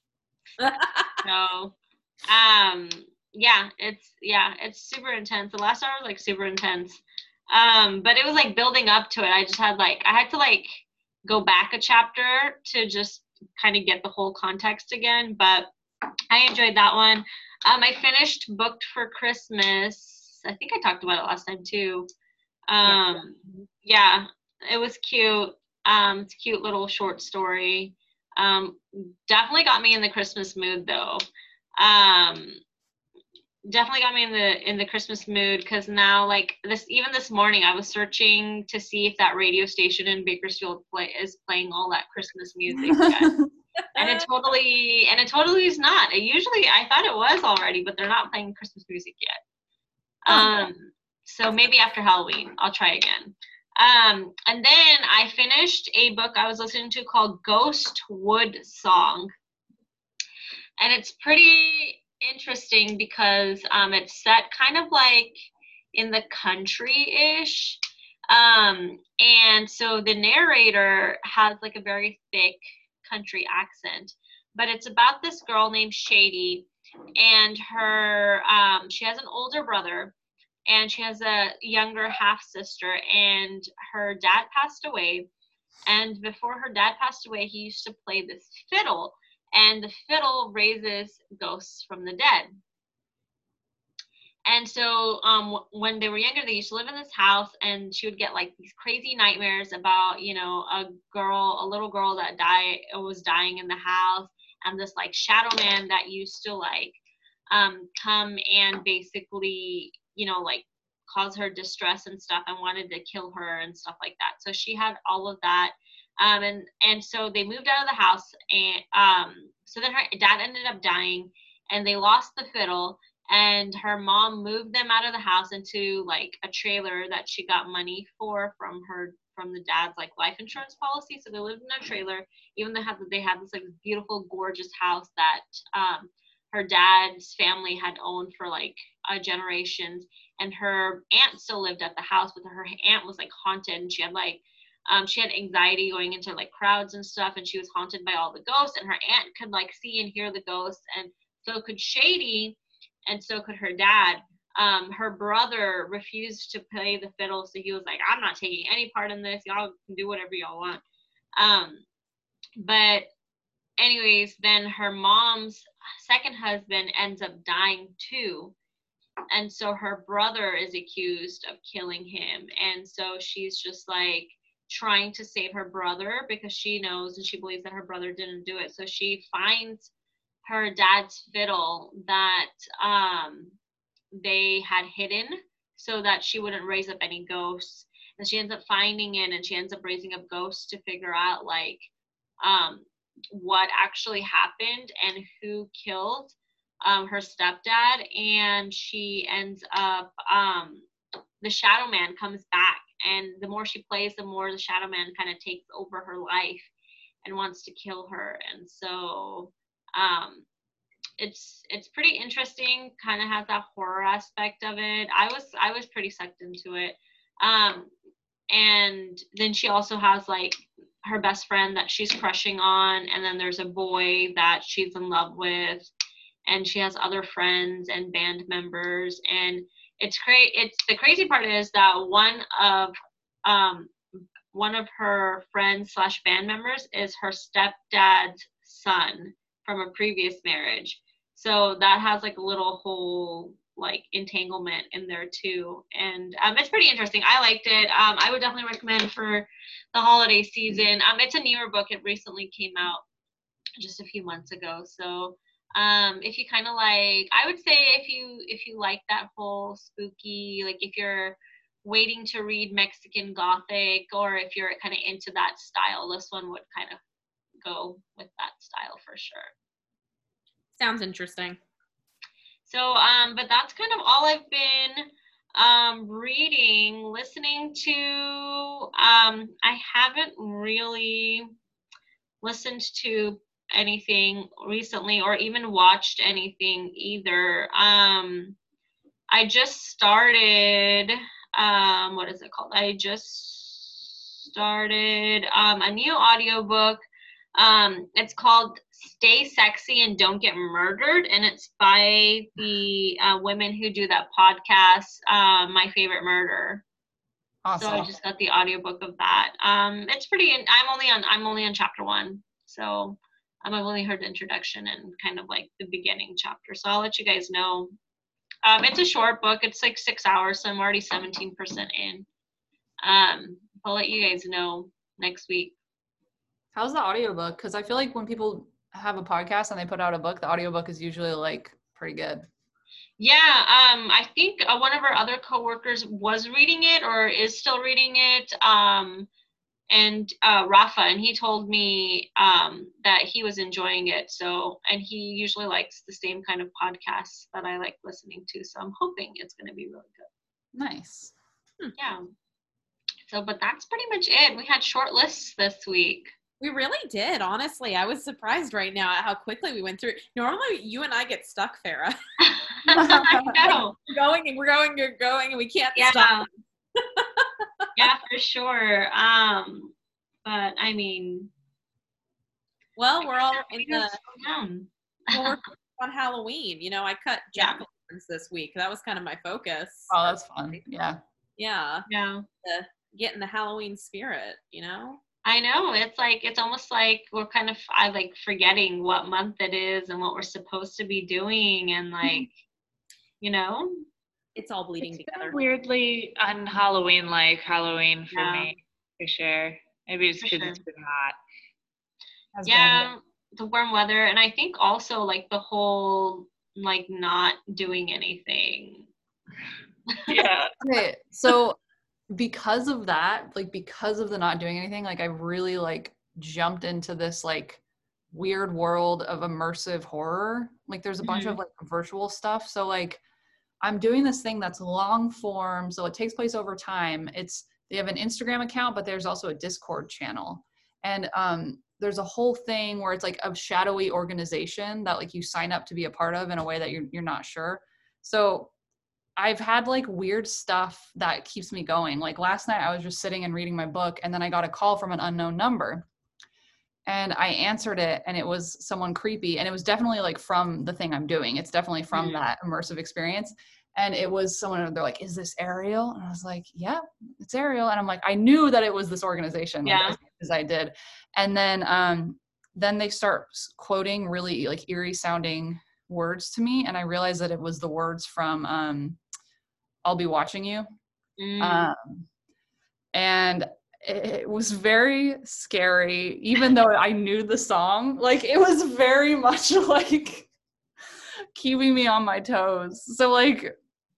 So, um, yeah, it's yeah, it's super intense. The last hour was like super intense. Um, but it was like building up to it. I just had like I had to like go back a chapter to just kind of get the whole context again. But I enjoyed that one. Um, I finished Booked for Christmas. I think I talked about it last time too. Um, yeah, it was cute. Um, it's a cute little short story. Um, definitely got me in the Christmas mood though. Um, definitely got me in the in the Christmas mood because now like this even this morning I was searching to see if that radio station in Bakersfield play is playing all that Christmas music yet. And it totally and it totally is not. It usually I thought it was already, but they're not playing Christmas music yet. Um so maybe after Halloween I'll try again. Um and then I finished a book I was listening to called Ghost Wood Song. And it's pretty interesting because um it's set kind of like in the country-ish. Um and so the narrator has like a very thick country accent, but it's about this girl named Shady, and her um she has an older brother and she has a younger half sister, and her dad passed away, and before her dad passed away he used to play this fiddle, and the fiddle raises ghosts from the dead. And so um, when they were younger, they used to live in this house, and she would get like these crazy nightmares about, you know, a girl, a little girl that died, was dying in the house, and this like shadow man that used to like um, come and basically, you know, like cause her distress and stuff, and wanted to kill her and stuff like that. So she had all of that. Um, and, and so they moved out of the house, and um, so then her dad ended up dying, and they lost the fiddle. And her mom moved them out of the house into like a trailer that she got money for from her from the dad's like life insurance policy. So they lived in a trailer, even though they had, they had this like beautiful, gorgeous house that um, her dad's family had owned for like uh, generations. And her aunt still lived at the house, but her aunt was like haunted, and she had like um, she had anxiety going into like crowds and stuff, and she was haunted by all the ghosts. And her aunt could like see and hear the ghosts, and so could Shady. And so could her dad. Um, her brother refused to play the fiddle, so he was like, I'm not taking any part in this. Y'all can do whatever y'all want. Um, but anyways, then her mom's second husband ends up dying too. And so her brother is accused of killing him. And so she's just like trying to save her brother because she knows and she believes that her brother didn't do it. So she finds her dad's fiddle that um, they had hidden. so that she wouldn't raise up any ghosts. And she ends up finding it, and she ends up raising up ghosts to figure out like um, what actually happened and who killed um, her stepdad. And she ends up, um, the Shadow Man comes back, and the more she plays, the more the Shadow Man kind of takes over her life and wants to kill her. And so um, it's it's pretty interesting, kind of has that horror aspect of it. I was I was pretty sucked into it. Um, and then she also has like her best friend that she's crushing on, and then there's a boy that she's in love with, and she has other friends and band members. And it's crazy. It's the crazy part is that one of um one of her friends slash band members is her stepdad's son from a previous marriage. So that has like a little whole like entanglement in there too. And um, it's pretty interesting. I liked it. Um, I would definitely recommend for the holiday season. Um, it's a newer book. It recently came out just a few months ago. So um, if you kind of like, I would say if you if you like that whole spooky, like if you're waiting to read Mexican Gothic, or if you're kind of into that style, this one would kind of go with that style for sure. Sounds interesting. So, um, but that's kind of all I've been um, reading, listening to. Um, I haven't really listened to anything recently or even watched anything either. Um, I just started, um, what is it called? I just started um, a new audiobook. Um, it's called Stay Sexy and Don't Get Murdered, and it's by the uh, women who do that podcast, uh, My Favorite Murder. Awesome. So I just got the audiobook of that. Um, it's pretty. I'm only on. I'm only on chapter one, so um, I've only heard the introduction and kind of like the beginning chapter. So I'll let you guys know. Um, it's a short book. It's like six hours, so I'm already seventeen percent in. Um, I'll let you guys know next week. How's the audiobook? Because I feel like when people have a podcast and they put out a book, the audiobook is usually like pretty good. Yeah, um, I think uh, one of our other coworkers was reading it or is still reading it, um, and uh, Rafa, and he told me um, that he was enjoying it. So, and he usually likes the same kind of podcasts that I like listening to. So I'm hoping it's going to be really good. Nice. Hmm. Yeah. So, but that's pretty much it. We had short lists this week. We really did, honestly. I was surprised right now at how quickly we went through. Normally, you and I get stuck, Farah. I know. We're going and we're going and we're going, and we can't Yeah. stop. Yeah, for sure. Um, but I mean, well, we're all in we the gotta slow down. well, we're on Halloween. You know, I cut Yeah. jack-o'-lanterns this week. That was kind of my focus. Oh, that's fun. Yeah. Yeah, Yeah. to get in the Halloween spirit. You know. I know. It's like, it's almost like we're kind of, I like forgetting what month it is and what we're supposed to be doing. And like, you know, It's all bleeding It's together. weirdly un Halloween like Halloween for Yeah. me, for sure. Maybe it's For because sure. it's been hot. Has been- yeah, the warm weather. And I think also like the whole, like not doing anything. Yeah. Okay, so because of that, like because of the not doing anything, like I really like jumped into this like weird world of immersive horror. Like there's a bunch of like virtual stuff. So like I'm doing this thing that's long form, so it takes place over time. It's they have an Instagram account, but there's also a Discord channel. And um there's a whole thing where it's like a shadowy organization that like you sign up to be a part of in a way that you're you're not sure. So I've had like weird stuff that keeps me going. Like last night I was just sitting and reading my book, and then I got a call from an unknown number, and I answered it, and it was someone creepy, and it was definitely like from the thing I'm doing. It's definitely from Mhm. that immersive experience. And it was someone, they're like, is this Ariel? And I was like, yeah, it's Ariel. And I'm like, I knew that it was this organization, like, Yeah. as, as I did. And then, um, then they start quoting really like eerie sounding words to me. And I realized that it was the words from, um, I'll Be Watching You. Mm. Um, and it was very scary, even though I knew the song. Like it was very much like keeping me on my toes. So like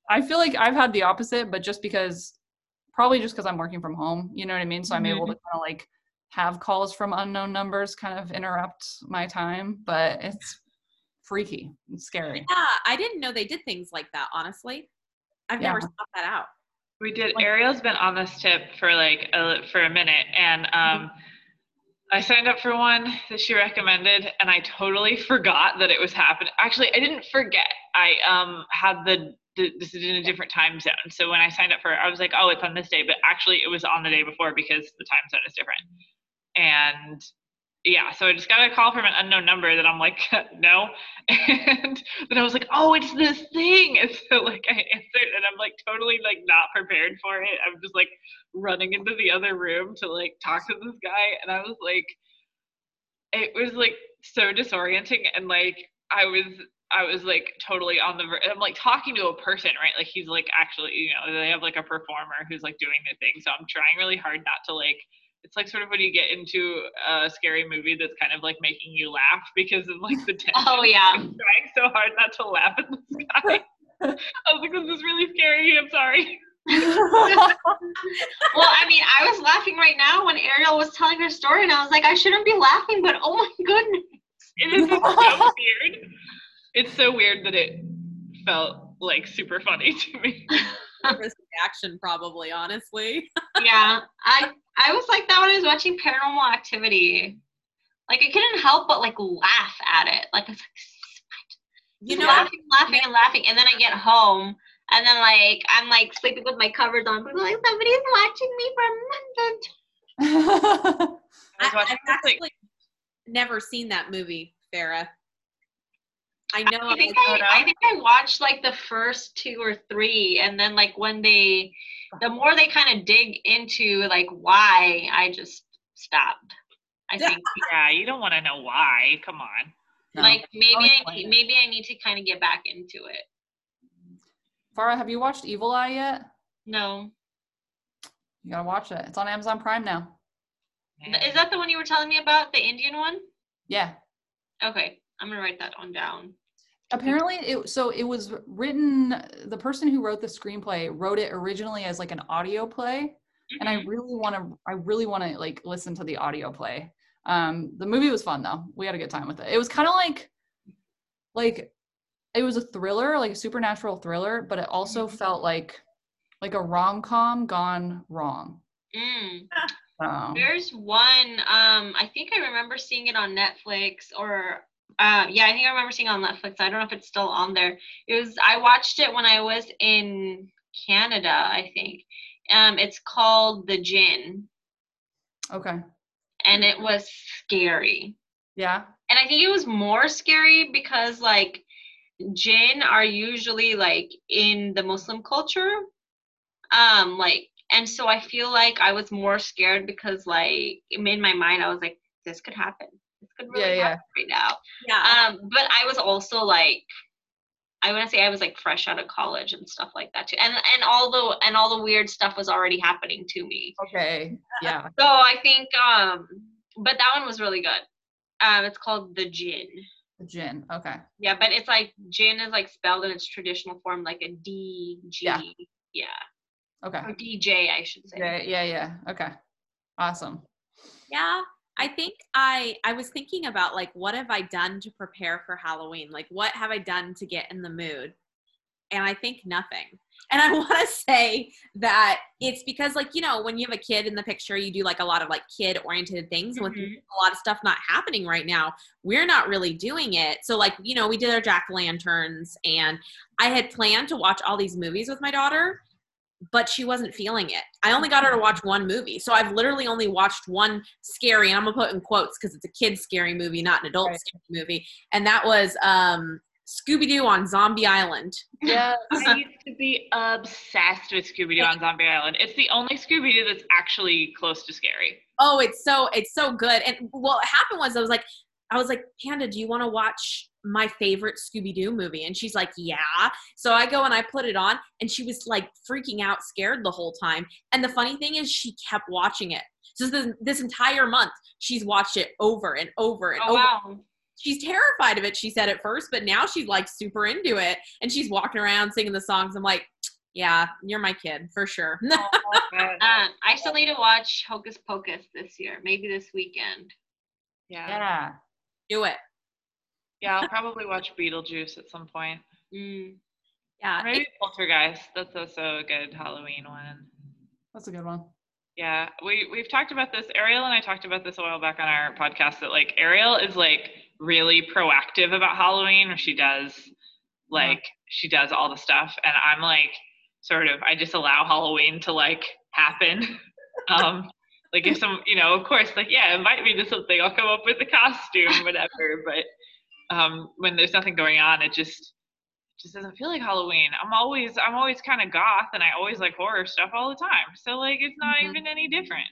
I feel like I've had the opposite, but just because, probably just because I'm working from home, you know what I mean? So I'm able to kind of like have calls from unknown numbers kind of interrupt my time, but it's freaky and scary. Yeah, I didn't know they did things like that, honestly. I've Yeah. never thought that out. We did. Ariel's been on this tip for like a, for a minute, and um, I signed up for one that she recommended, and I totally forgot that it was happening. Actually, I didn't forget. I um had the, the this is in a different time zone. So when I signed up for it, I was like, oh, it's on this day, but actually it was on the day before because the time zone is different. And yeah, so I just got a call from an unknown number that I'm like, no. And then I was like, oh, it's this thing. And so like I answered, and I'm like totally like not prepared for it. I'm just like running into the other room to like talk to this guy. And I was like, it was like so disorienting. And like, I was, I was like totally on the, I'm like talking to a person, right? Like he's like actually, you know, they have like a performer who's like doing their thing. So I'm trying really hard not to like, it's like sort of when you get into a scary movie that's kind of like making you laugh because of like the tension. Oh, yeah. I'm trying so hard not to laugh at this guy. I was like, this is really scary. I'm sorry. Well, I mean, I was laughing right now when Ariel was telling her story, and I was like, I shouldn't be laughing, but oh my goodness. It is so weird. It's so weird that it felt like super funny to me. Nervous reaction, probably, honestly. Yeah, I I was like that when I was watching Paranormal Activity. Like I couldn't help but like laugh at it. Like I was like, You know, laughing, laughing, and laughing, and then I get home, and then like I'm like sleeping with my covers on, but like somebody's watching me from London. I was I, watching I've this, like, actually never seen that movie, Farrah. I know. I think I- I, I think I watched like the first two or three, and then like when they, the more they kind of dig into like why, I just stopped. I think yeah, you don't want to know why. Come on. No. like maybe I'll I explain need, it. maybe I need to kind of get back into it. Farah, have you watched Evil Eye yet? No, You gotta watch it. It's on Amazon Prime now. is that the one you were telling me about, the Indian one? Yeah. Okay, I'm gonna write that one down. Apparently, it so it was written. The person who wrote the screenplay wrote it originally as like an audio play, and I Mhm. really want to. I really want to like listen to the audio play. Um, the movie was fun though. We had a good time with it. It was kind of like, like, it was a thriller, like a supernatural thriller, but it also Mhm. felt like, like a rom-com gone wrong. Mm. Um, There's one, um, I think I remember seeing it on Netflix or, uh, yeah, I think I remember seeing it on Netflix. I don't know if it's still on there. It was, I watched it when I was in Canada, I think. Um, it's called The Djinn, okay. and it was scary. Yeah. And I think it was more scary because, like, jinn are usually, like, in the Muslim culture. Um, like, and so I feel like I was more scared because, like, in my mind, I was like, this could happen. This could really Yeah, yeah. happen right now. Yeah. Um, but I was also, like, I want to say I was, like, fresh out of college and stuff like that, too. And and all the, and all the weird stuff was already happening to me. Okay. Yeah. So I think, um, but that one was really good. Um, it's called The Djinn. The Djinn. Okay. Yeah, but it's like, Jinn is, like, spelled in its traditional form, like a D G. Yeah. Yeah. Okay. Or D J, I should say. Yeah. Yeah. Yeah. Okay. Awesome. Yeah. I think I I was thinking about like what have I done to prepare for Halloween? Like what have I done to get in the mood? And I think nothing. And I want to say that it's because like, you know, when you have a kid in the picture, you do like a lot of like kid oriented things. And with Mhm. a lot of stuff not happening right now, we're not really doing it. So like, you know, we did our jack-o'-lanterns and I had planned to watch all these movies with my daughter, but she wasn't feeling it. I only got her to watch one movie. So I've literally only watched one scary, and I'm going to put in quotes because it's a kid's scary movie, not an adult Right. scary movie. And that was um, Scooby-Doo on Zombie Island. Yeah. I used to be obsessed with Scooby-Doo on Zombie Island. It's the only Scooby-Doo that's actually close to scary. Oh, it's so, it's so good. And what happened was I was like, I was like, Panda, do you want to watch my favorite Scooby-Doo movie? And she's like, yeah. So I go and I put it on and she was like freaking out, scared the whole time. And the funny thing is she kept watching it. So this, this entire month, she's watched it over and over and Oh, over. wow. She's terrified of it, she said at first, but now she's like super into it. And she's walking around singing the songs. I'm like, Yeah, you're my kid for sure. Um, I still need to watch Hocus Pocus this year, maybe this weekend. Yeah. Yeah. Do it. Yeah, I'll probably watch Beetlejuice at some point. Mm. Yeah. Or maybe Poltergeist. That's also a good Halloween one. That's a good one. Yeah, we we've talked about this. Ariel and I talked about this a while back on our podcast that like Ariel is like really proactive about Halloween, or she does like she does all the stuff, and I'm like sort of I just allow Halloween to like happen. um, like if some you know of course like yeah invite me to something, I'll come up with a costume, whatever. But um, when there's nothing going on, it just just doesn't feel like Halloween. I'm always I'm always kind of goth, and I always like horror stuff all the time. So like it's not Mhm. even any different.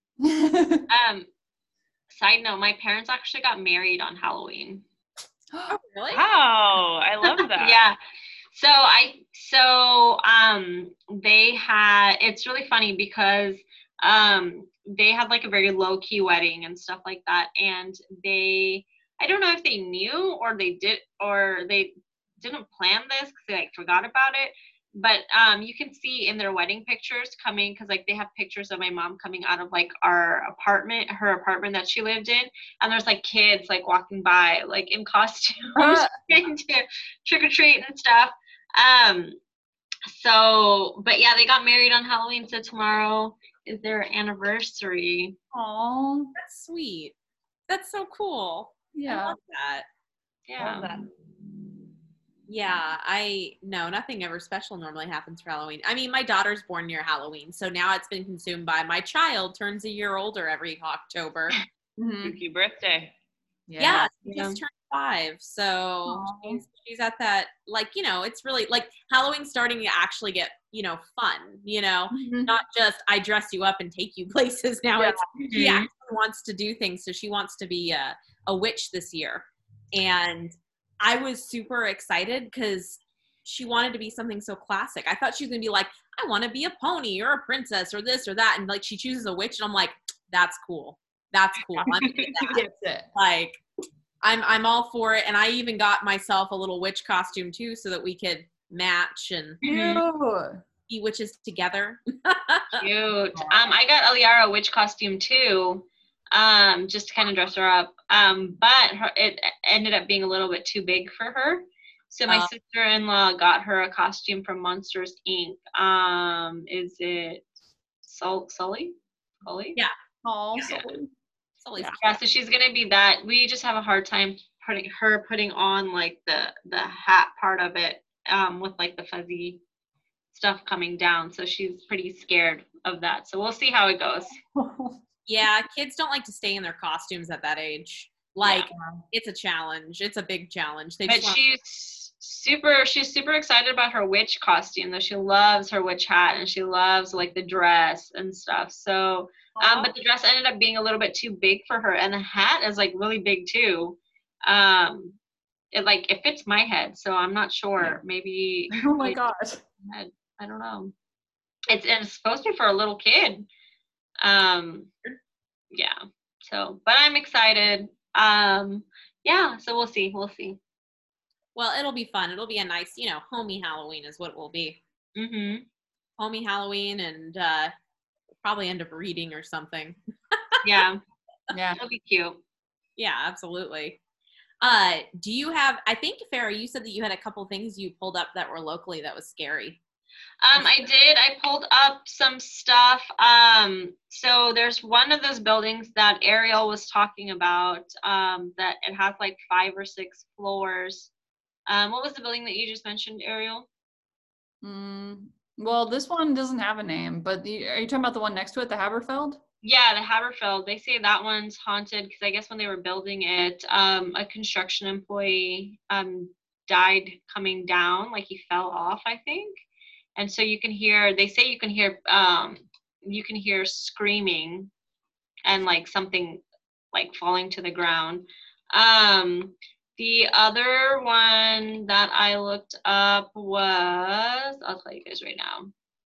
Um, side note, my parents actually got married on Halloween. Oh, really? Wow, I love that. Yeah. So I so um they had it's really funny because um they had like a very low key wedding and stuff like that, and they I don't know if they knew or they did or they didn't plan this because they like forgot about it, but um you can see in their wedding pictures coming because like they have pictures of my mom coming out of like our apartment her apartment that she lived in, and there's like kids like walking by like in costumes Uh. trying to trick-or-treat and stuff. Um so but yeah, they got married on Halloween, so tomorrow is their anniversary. Oh, That's sweet. That's so cool. I yeah. love that. Yeah. Love that. Yeah, I no, nothing ever special normally happens for Halloween. I mean, my daughter's born near Halloween, so now it's been consumed by my child turns a year older every October. Mhm. Spooky birthday. Yeah, she Yeah. just turned five, so Aw. she's she's at that like you know, it's really like Halloween's starting to actually get you know fun. You know, Mhm. not just I dress you up and take you places. Now Yeah. it's she Mhm. actually wants to do things, so she wants to be a, a witch this year, and I was super excited because she wanted to be something so classic. I thought she was gonna be like, I want to be a pony or a princess or this or that, and like she chooses a witch, and I'm like, that's cool, that's cool. I'm into that. Gets it. Like, I'm I'm all for it, and I even got myself a little witch costume too, so that we could match and Ew. be witches together. Cute. Um, I got Aliara a witch costume too, um, just to kind of dress her up. Um, but her, it ended up being a little bit too big for her. So my Oh. sister-in-law got her a costume from Monsters Incorporated. Um, is it Sul- Sully? Sully? Yeah. Oh, Yeah. so Sully's Yeah, so she's gonna be that. We just have a hard time putting her putting on like the the hat part of it, um, with like the fuzzy stuff coming down. So she's pretty scared of that. So we'll see how it goes. Yeah, kids don't like to stay in their costumes at that age. Like, it's a challenge. It's a big challenge. They But just want she's super she's super excited about her witch costume though. She loves her witch hat and she loves like the dress and stuff. So um but the dress ended up being a little bit too big for her, and the hat is like really big too. Um it like it fits my head, so I'm not sure. Maybe oh my like, gosh. head, I don't know. It's and it's supposed to be for a little kid. Um yeah. So but I'm excited. Um yeah, so we'll see. We'll see. well, it'll be fun. It'll be a nice, you know, homey Halloween is what it will be. Mhm. Homey Halloween, and uh probably end up reading or something. Yeah. Yeah. It'll be cute. Yeah, absolutely. Uh, do you have, I think, Farrah, you said that you had a couple things you pulled up that were locally that was scary. Um, I did. I pulled up some stuff. Um, so there's one of those buildings that Ariel was talking about, um, that it has like five or six floors. Um, what was the building that you just mentioned, Ariel? Mm, well, this one doesn't have a name, but the, are you talking about the one next to it, the Haberfeld? Yeah, the Haberfeld. They say that one's haunted because I guess when they were building it, um, a construction employee um, died coming down, like he fell off, I think. And so you can hear, they say you can hear, um, you can hear screaming and like something like falling to the ground. Um, the other one that I looked up was, I'll tell you guys right now.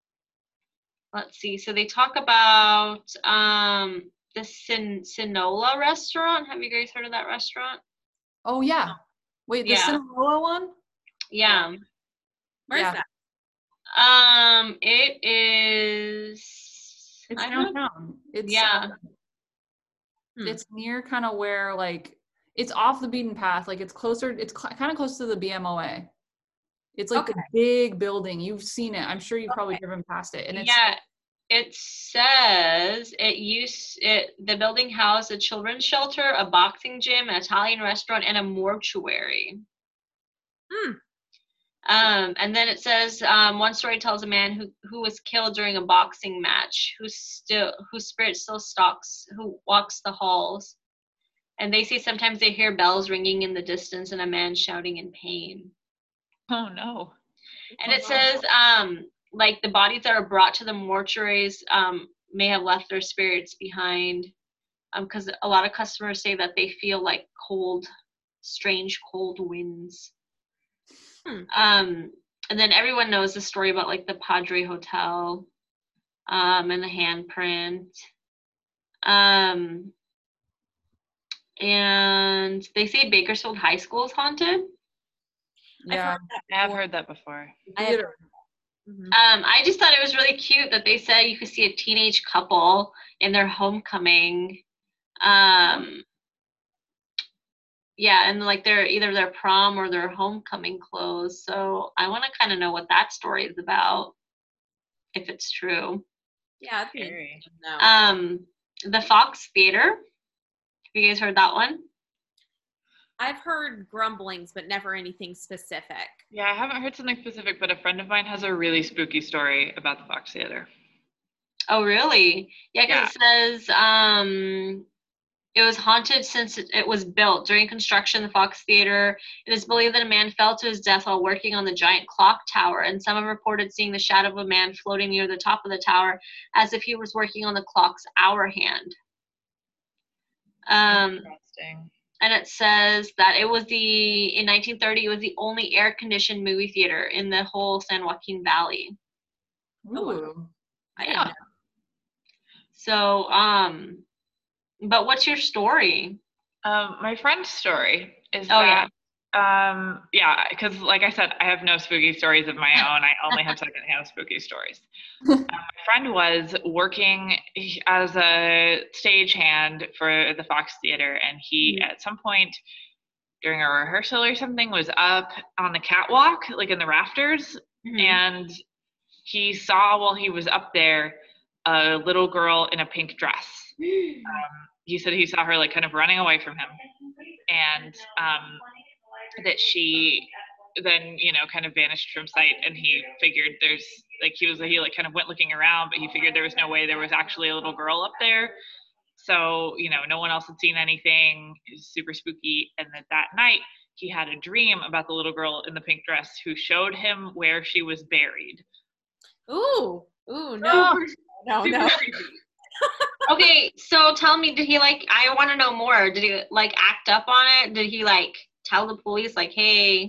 Let's see. So they talk about um, the Sin- Sinola restaurant. Have you guys heard of that restaurant? Oh yeah. Wait, the Yeah. Sinaloa one? Yeah. Where's Yeah. that? Um, it is. It's I don't. downtown. It's Yeah. Hmm. it's near kind of where like it's off the beaten path. Like it's closer. It's cl- kind of close to the B M O A. It's like Okay. a big building. You've seen it. I'm sure you've probably driven past it. And it's Yeah. It says it used it. The building housed a children's shelter, a boxing gym, an Italian restaurant, and a mortuary. Hmm. Um, and then it says um, one story tells a man who, who was killed during a boxing match, who still whose spirit still stalks, who walks the halls. And they say sometimes they hear bells ringing in the distance and a man shouting in pain. Oh no. And it says um, like the bodies that are brought to the mortuaries um, may have left their spirits behind, because um, a lot of customers say that they feel like cold, strange cold winds. Hmm. Um, and then everyone knows the story about like the Padre Hotel um, and the handprint. Um, and they say Bakersfield High School is haunted. yeah. I have heard that before. I have- Theater. Mhm. Um, I just thought it was really cute that they said you could see a teenage couple in their homecoming. Um, yeah, and like they're either their prom or their homecoming clothes. So I want to kind of know what that story is about, if it's true. Yeah, that'd be Scary. interesting to know. Um, the Fox Theater. Have you guys heard that one? I've heard grumblings, but never anything specific. Yeah, I haven't heard something specific, but a friend of mine has a really spooky story about the Fox Theater. Oh, really? Yeah, because it says um, it was haunted since it, it was built. During construction, the Fox Theater, it is believed that a man fell to his death while working on the giant clock tower, and some have reported seeing the shadow of a man floating near the top of the tower as if he was working on the clock's hour hand. Um, Interesting. and it says that it was the, in nineteen thirty, it was the only air-conditioned movie theater in the whole San Joaquin Valley. Oh, wow. Ooh. I Yeah. didn't know. So, um, but what's your story? Um, my friend's story is Oh, that, um, yeah, because like I said, I have no spooky stories of my own. I only have secondhand spooky stories. Um, my friend was working as a stagehand for the Fox Theater, and he, Mhm. at some point during a rehearsal or something, was up on the catwalk, like in the rafters, Mhm. and he saw while he was up there a little girl in a pink dress. Um, he said he saw her like kind of running away from him, and um, that she then, you know, kind of vanished from sight. And he figured there's like he was he like kind of went looking around, but he figured there was no way there was actually a little girl up there. So, you know, no one else had seen anything. It was super spooky. And that that night he had a dream about the little girl in the pink dress who showed him where she was buried. Ooh, ooh, no, Super, no, super no. creepy. Okay, so tell me, did he like, I want to know more. Did he like act up on it? Did he like tell the police like, hey,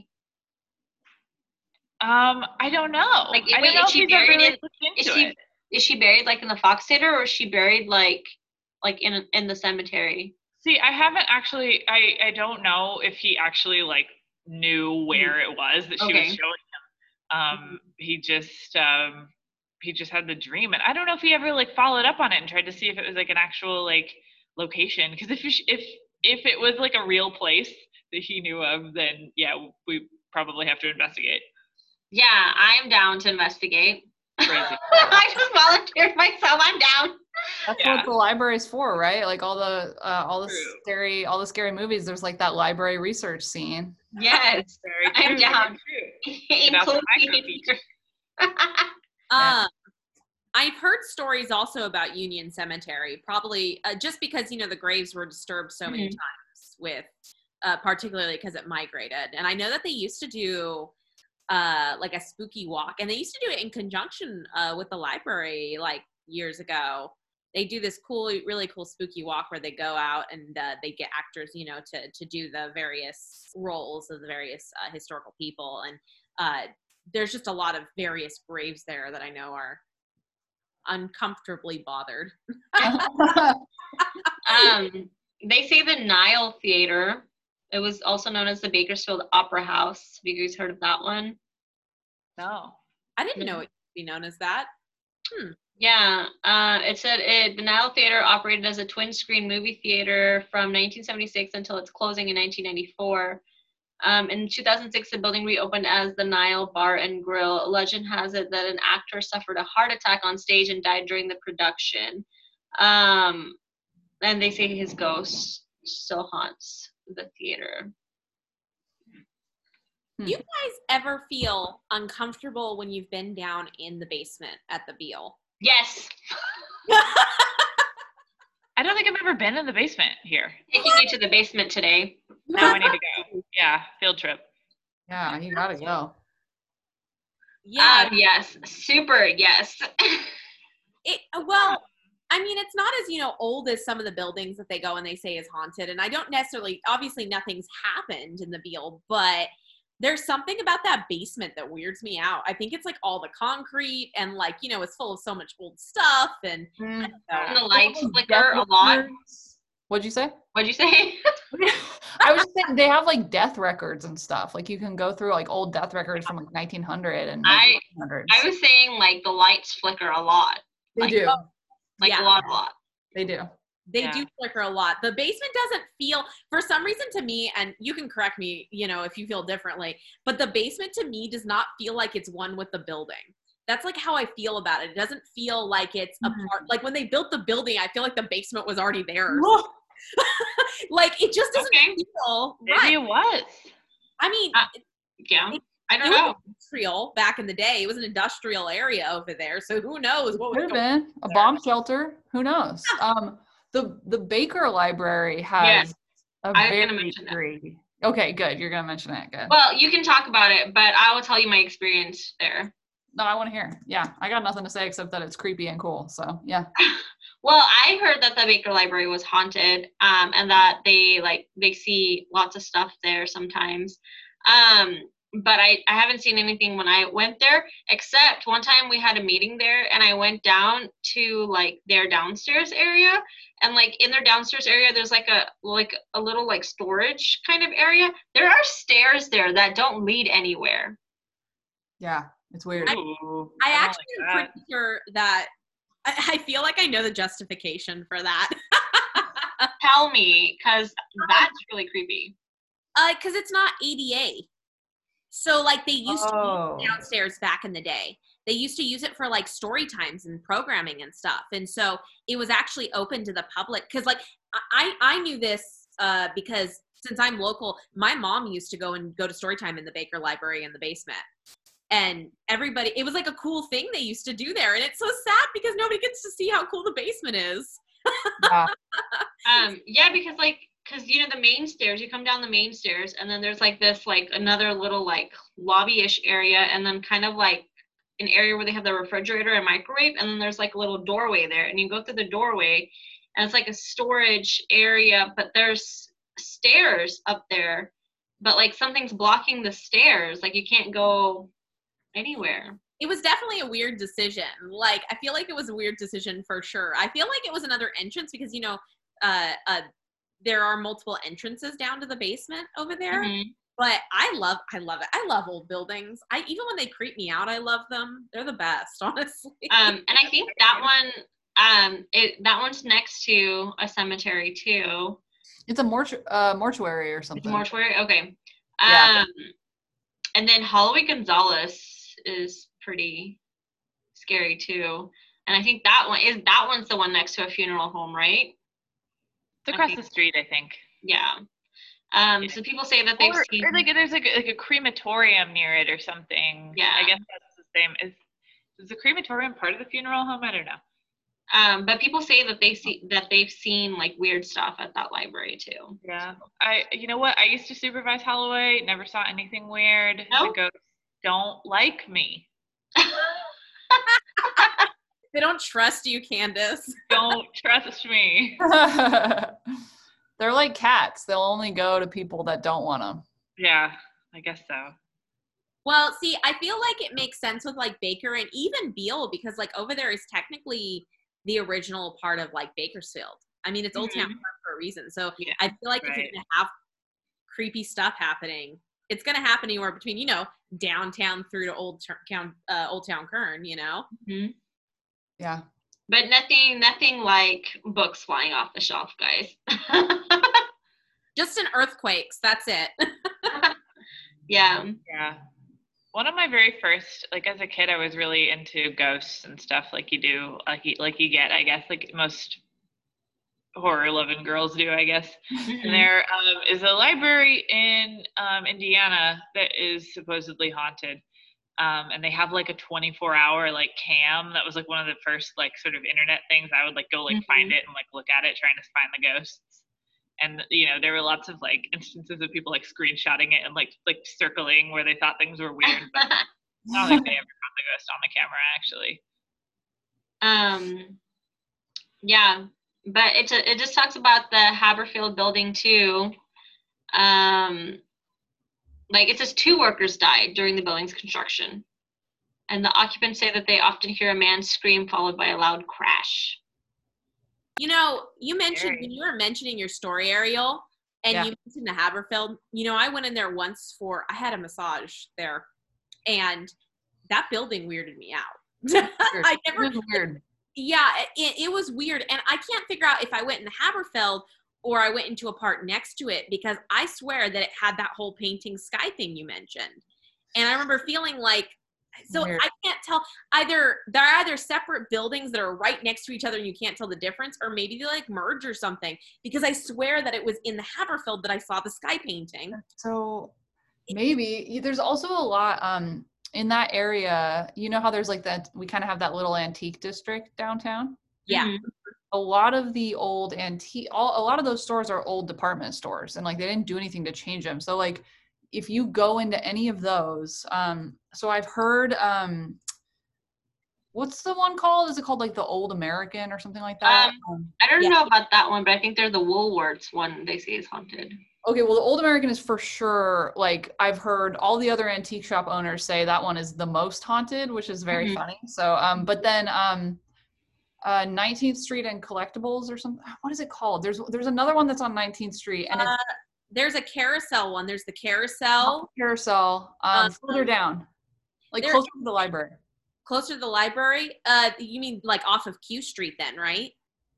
Um, I don't know. Like, I wait, don't know is if she he's ever buried really in- looked is into she it. is she buried like in the Fox Theater, or is she buried like like in in the cemetery? See, I haven't actually. I I don't know if he actually like knew where it was that she Okay. was showing him. Um, he just um he just had the dream, and I don't know if he ever like followed up on it and tried to see if it was like an actual like location. Because if you sh- if if it was like a real place that he knew of, then yeah, we probably have to investigate. Yeah, I'm down to investigate. Crazy. I just volunteered myself. I'm down. That's Yeah. what the library's for, right? Like all the uh, all the True. scary all the scary movies. There's like that library research scene. Yes, Very I'm true, down. very true. Get out the Including. microfiche. Um, I've heard stories also about Union Cemetery, probably uh, just because, you know, the graves were disturbed so many Mhm. times with, uh, particularly because it migrated. And I know that they used to do uh, like a spooky walk, and they used to do it in conjunction uh, with the library like years ago. They do this cool, really cool spooky walk where they go out and uh, they get actors, you know, to to do the various roles of the various uh, historical people. And uh, there's just a lot of various graves there that I know are uncomfortably bothered. Um, they say the Nile Theater. It was also known as the Bakersfield Opera House. Have you guys heard of that one? No. I didn't know it could be known as that. Hmm. Yeah, uh, it said it, the Nile Theater operated as a twin screen movie theater from nineteen seventy-six until its closing in nineteen ninety-four. Um, in two thousand six, the building reopened as the Nile Bar and Grill. Legend has it that an actor suffered a heart attack on stage and died during the production. Um, and they say his ghost still haunts the theater. Do you guys ever feel uncomfortable when you've been down in the basement at the Beale? Yes. I don't think I've ever been in the basement here. Taking you to the basement today. Now I need to go. Yeah, field trip. Yeah, you gotta go. Yeah. Um, yes. Super yes. It, well, I mean, it's not as, you know, old as some of the buildings that they go and they say is haunted. And I don't necessarily, obviously nothing's happened in the Beale, but there's something about that basement that weirds me out. I think it's like all the concrete and like, you know, it's full of so much old stuff and Mm. I don't know. And the lights flicker a lot. What'd you say? What'd you say? I was just saying they have like death records and stuff. Like you can go through like old death records from like nineteen hundred and like, I- eighteen hundreds. I was saying like the lights flicker a lot. They like, do. Like Yeah. a lot, a lot. They do. They Yeah. do flicker a lot. The basement doesn't feel, for some reason to me, and you can correct me, you know, if you feel differently, but the basement to me does not feel like it's one with the building. That's like how I feel about it. It doesn't feel like it's a Mhm. part, like when they built the building, I feel like the basement was already there. Like it just doesn't Okay. feel Maybe right. it was. I mean, Uh, Yeah. I it don't was know. industrial back in the day. It was an industrial area over there. So who knows what was Could have going been a bomb shelter. Who knows? Um, the the Baker Library has a I was gonna very mention that. great. Okay, good. You're gonna mention it. Good. Well, you can talk about it, but I will tell you my experience there. No, I want to hear. Yeah, I got nothing to say except that it's creepy and cool. So yeah. Well, I heard that the Baker Library was haunted, um, and that they like they see lots of stuff there sometimes. Um, but I, I haven't seen anything when I went there, except one time we had a meeting there and I went down to like their downstairs area, and like in their downstairs area there's like a like a little like storage kind of area. There are stairs there that don't lead anywhere. Yeah, it's weird. Ooh, I don't actually like am that. pretty sure that I, I feel like I know the justification for that. Tell me, because that's really creepy. Uh, because it's not A D A. So like they used Oh. to use it downstairs back in the day. They used to use it for like story times and programming and stuff. And so it was actually open to the public. Because like I I knew this uh because since I'm local, my mom used to go and go to story time in the Baker Library in the basement. And everybody, it was like a cool thing they used to do there. And it's so sad because nobody gets to see how cool the basement is. Yeah. Um, yeah, because like, because you know the main stairs, you come down the main stairs, and then there's like this like another little like lobby-ish area, and then kind of like an area where they have the refrigerator and microwave, and then there's like a little doorway there, and you go through the doorway, and it's like a storage area, but there's stairs up there, but like something's blocking the stairs, like you can't go anywhere. It was definitely a weird decision. Like, I feel like it was a weird decision for sure. I feel like it was another entrance because, you know, uh, uh, there are multiple entrances down to the basement over there. Mhm. But I love, I love it. I love old buildings. I even when they creep me out, I love them. They're the best, honestly. Um, and I think that one, um, it that one's next to a cemetery too. It's a mortu- uh, mortuary or It's something. a mortuary. Okay. Yeah. Um, and then Holloway Gonzalez is pretty scary too. And I think that one is that one's the one next to a funeral home, right? It's across Okay. the street, I think. Yeah. Um, so people say that they've Or, seen. or like there's like a, like a crematorium near it or something. Yeah. I guess that's the same. Is is the crematorium part of the funeral home? I don't know. Um, but people say that they see that they've seen like weird stuff at that library too. Yeah. I you know what? I used to supervise Holloway, never saw anything weird. No? The ghosts don't like me. They don't trust you, Candace. Don't trust me. They're like cats. They'll only go to people that don't want them. Yeah, I guess so. Well, see, I feel like it makes sense with like Baker and even Beale because like over there is technically the original part of like Bakersfield. I mean, it's Old Town Mhm. Park for a reason. So Yeah, I feel like if you're right. gonna have creepy stuff happening, it's going to happen anywhere between, you know, downtown through to Old Town, uh, Old Town Kern, you know? Mm-hmm. Yeah. But nothing, nothing like books flying off the shelf, guys. Just in earthquakes. That's it. Yeah. Yeah. One of my very first, like as a kid, I was really into ghosts and stuff like you do, like you, like you get, I guess, like most horror loving girls do, I guess. Mm-hmm. And there um, is a library in um, Indiana that is supposedly haunted. Um, and they have like a twenty-four hour like cam. That was like one of the first like sort of internet things. I would like go like Mm-hmm. find it and like look at it, trying to find the ghosts. And you know, there were lots of like instances of people like screenshotting it and like like circling where they thought things were weird. But I don't think they ever caught the ghost on the camera, actually. Um, yeah, but it's a, it just talks about the Haberfield building too. Um, like it says two workers died during the building's construction, and the occupants say that they often hear a man scream followed by a loud crash. You know, you mentioned, Scary. when you were mentioning your story, Ariel, and Yeah. you mentioned the Haberfield, you know, I went in there once for, I had a massage there, and that building weirded me out. I never, It was weird. yeah, it, it was weird. And I can't figure out if I went in the Haberfield or I went into a part next to it, because I swear that it had that whole painting sky thing you mentioned. And I remember feeling like, so Weird. I can't tell, either they're either separate buildings that are right next to each other and you can't tell the difference, or maybe they like merge or something, because I swear that it was in the Haberfield that I saw the sky painting. So maybe there's also a lot um in that area. You know how there's like that, we kind of have that little antique district downtown. Yeah. Mhm. A lot of the old antique, all, a lot of those stores are old department stores, and like they didn't do anything to change them. So like if you go into any of those, um, so I've heard, um, what's the one called? Is it called like the Old American or something like that? Um, Um, I don't Yeah. know about that one, but I think they're the Woolworths one they say is haunted. Okay, well, the Old American is for sure, like, I've heard all the other antique shop owners say that one is the most haunted, which is very Mhm. funny. So, um, but then um, uh, nineteenth Street and Collectibles or something, what is it called? There's there's another one that's on nineteenth Street, and it's Uh, there's a carousel one. There's the carousel Carousel, um, uh, further down, like there- closer to the library. closer to the library. Uh, you mean like off of Q Street then, right?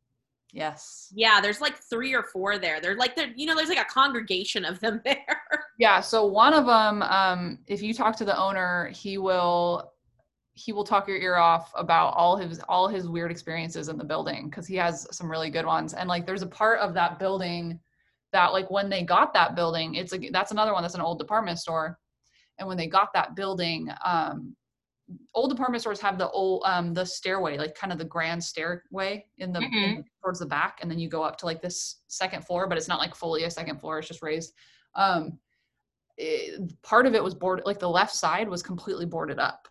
Yes. Yeah, there's like three or four there. They're like, they're, you know, there's like a congregation of them there. Yeah, so one of them, um, if you talk to the owner, he will he will talk your ear off about all his all his weird experiences in the building, because he has some really good ones. And like there's a part of that building that like when they got that building, it's a that's another one that's an old department store. And when they got that building, um, old department stores have the old um the stairway, like kind of the grand stairway in the, in Mhm. the towards the back, and then you go up to like this second floor, but it's not like fully a second floor, it's just raised. Um it, part of it was boarded, like the left side was completely boarded up,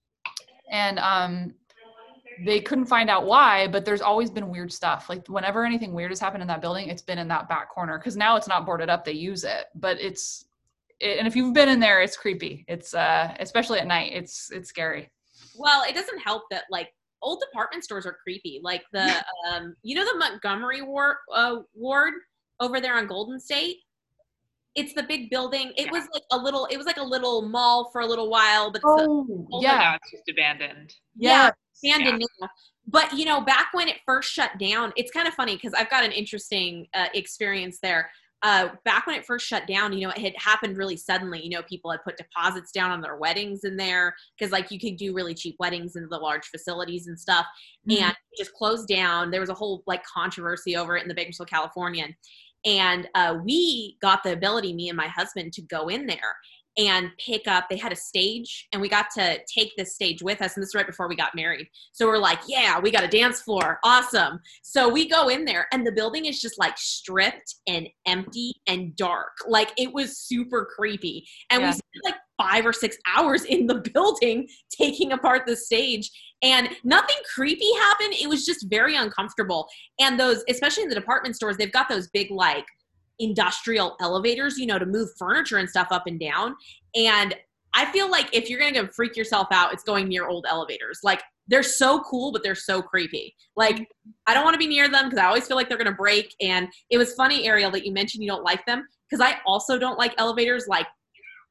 and um they couldn't find out why, but there's always been weird stuff. Like whenever anything weird has happened in that building, it's been in that back corner, because now it's not boarded up, they use it, but it's it, and if you've been in there, it's creepy. It's uh especially at night, it's it's scary. Well, it doesn't help that like old department stores are creepy. Like the, um, you know, the Montgomery ward, uh, ward over there on Golden State. It's the big building. It Yeah. was like a little, it was like a little mall for a little while, but it's a- Oh, Oh, yeah, now it's just abandoned. yeah. abandoned now. But you know, back when it first shut down, it's kind of funny because I've got an interesting uh, experience there. Uh, back when it first shut down, you know, it had happened really suddenly. You know, people had put deposits down on their weddings in there because, like, you could do really cheap weddings in the large facilities and stuff. Mhm. And it just closed down. There was a whole like controversy over it in the Bakersfield Californian. And uh, we got the ability, me and my husband, to go in there and pick up. They had a stage, and we got to take this stage with us. And this is right before we got married. So we're like, yeah, we got a dance floor. Awesome. So we go in there, and the building is just like stripped and empty and dark. Like it was super creepy. And Yeah. we spent like five or six hours in the building taking apart the stage, and nothing creepy happened. It was just very uncomfortable. And those, especially in the department stores, they've got those big like industrial elevators, you know, to move furniture and stuff up and down. And I feel like if you're going to freak yourself out, it's going near old elevators. Like they're so cool, but they're so creepy. Like I don't want to be near them because I always feel like they're going to break. And it was funny, Ariel, that you mentioned you don't like them, because I also don't like elevators. Like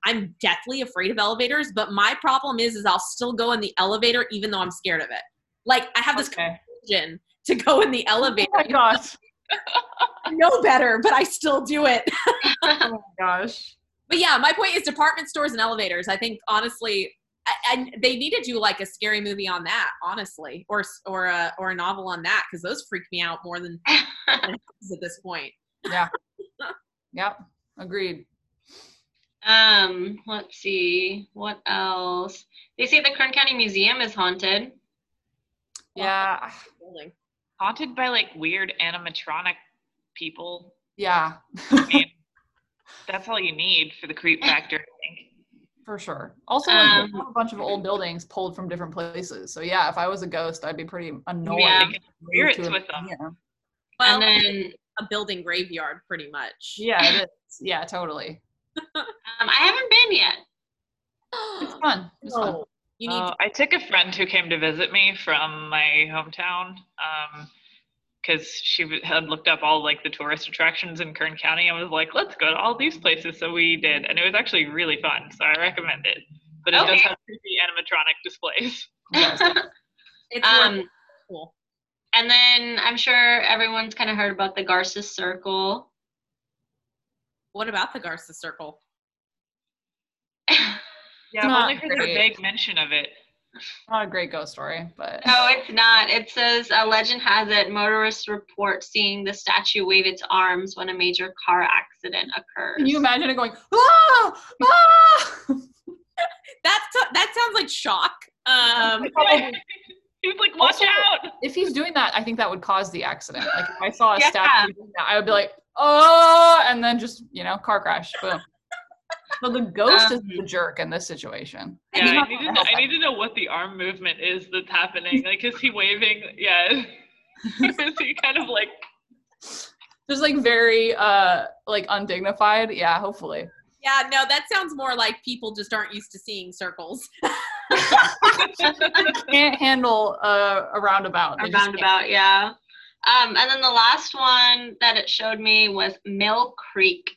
I'm deathly afraid of elevators, but my problem is, is I'll still go in the elevator even though I'm scared of it. Like I have this Okay. compulsion to go in the elevator. Oh my gosh. I know better, but I still do it. Oh my gosh. But yeah, my point is department stores and elevators. I think honestly, I, I, they need to do like a scary movie on that, honestly, or or a or a novel on that, because those freak me out more than at this point. Yeah. Yep. Agreed. Um, let's see. What else? They say the Kern County Museum is haunted. Yeah. Building. Haunted by like weird animatronic people. Yeah. I mean, that's all you need for the creep factor, I think. For sure. Also, like, Um, they have a bunch of old buildings pulled from different places. So yeah, if I was a ghost, I'd be pretty annoyed. Yeah. Taking spirits with them. Yeah. Well, and then a building graveyard, pretty much. Yeah, it is. Yeah, totally. um, I haven't been yet. It's fun. It's fun. Oh, you need. Oh, I took a friend who came to visit me from my hometown, um, because she w- had looked up all like the tourist attractions in Kern County. I was like, let's go to all these places. So we did, and it was actually really fun. So I recommend it. But it Okay. does have creepy animatronic displays. Yes. it's Um, worth- cool. and then I'm sure everyone's kind of heard about the Garces Circle. What about the Garza Circle? Yeah, Not only for the great. vague mention of it. Not a great ghost story, but No, it's not. It says a legend has it motorists report seeing the statue wave its arms when a major car accident occurs. can you imagine it going, ah, ah? That that sounds like shock. Um, He was like, watch Also- out! If he's doing that, I think that would cause the accident. Like if I saw a Yeah. statue doing that, I would be like, oh, and then just, you know, car crash. Boom. So the ghost is Um, the jerk in this situation. Yeah, He's I not need, to gonna know, help I need to know what the arm movement is that's happening. Like, is he waving? Yeah. Is he kind of like, Just like very uh like undignified. Yeah, hopefully. yeah, no, that sounds more like people just aren't used to seeing circles. Can't handle uh, a roundabout. They A just can't. roundabout, yeah. Um, and then the last one that it showed me was Mill Creek.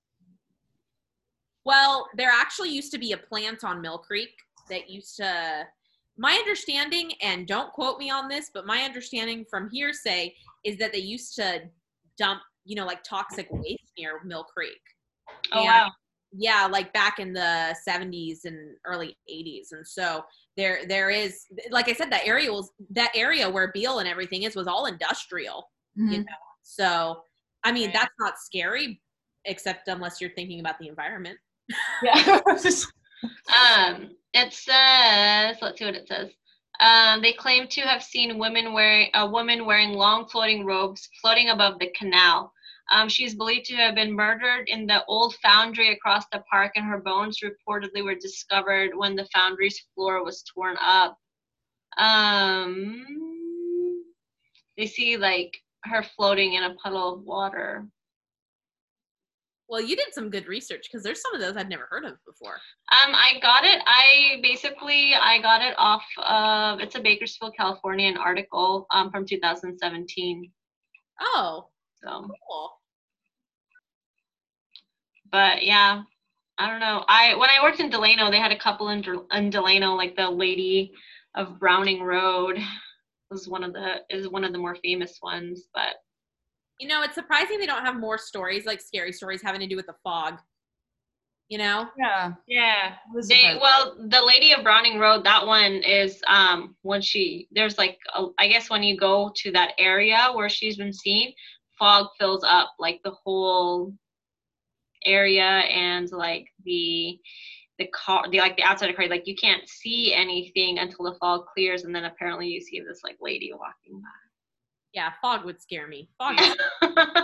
Well, there actually used to be a plant on Mill Creek that used to, my understanding, and don't quote me on this, but my understanding from hearsay is that they used to dump, you know, like toxic waste near Mill Creek. Oh, And- wow. Yeah, like back in the seventies and early eighties. And so there there is, like I said, that area was, that area where Beale and everything is was all industrial. Mhm. You know? So, I mean, Right. that's not scary, except unless you're thinking about the environment. Yeah. Um, it says, let's see what it says. Um, they claim to have seen women wearing a woman wearing long floating robes floating above the canal. Um, she's believed to have been murdered in the old foundry across the park, and her bones reportedly were discovered when the foundry's floor was torn up. Um, they see like her floating in a puddle of water. Well, you did some good research because there's some of those I'd never heard of before. Um, I got it. I basically I got it off of it's a Bakersfield, California, an article um from two thousand seventeen. Oh, So, cool. but yeah, I don't know. I when I worked in Delano, they had a couple in, Del- in Delano, like the Lady of Browning Road was one of the is one of the more famous ones. But You know, it's surprising they don't have more stories, like scary stories having to do with the fog. You know? Yeah. yeah. they well, the Lady of Browning Road, that one is um when she there's like a, I guess when you go to that area where she's been seen, fog fills up like the whole area, and like the the car the like the outside of the car, like you can't see anything until the fog clears, and then apparently you see this like lady walking Yeah, fog would scare me. Fog. by.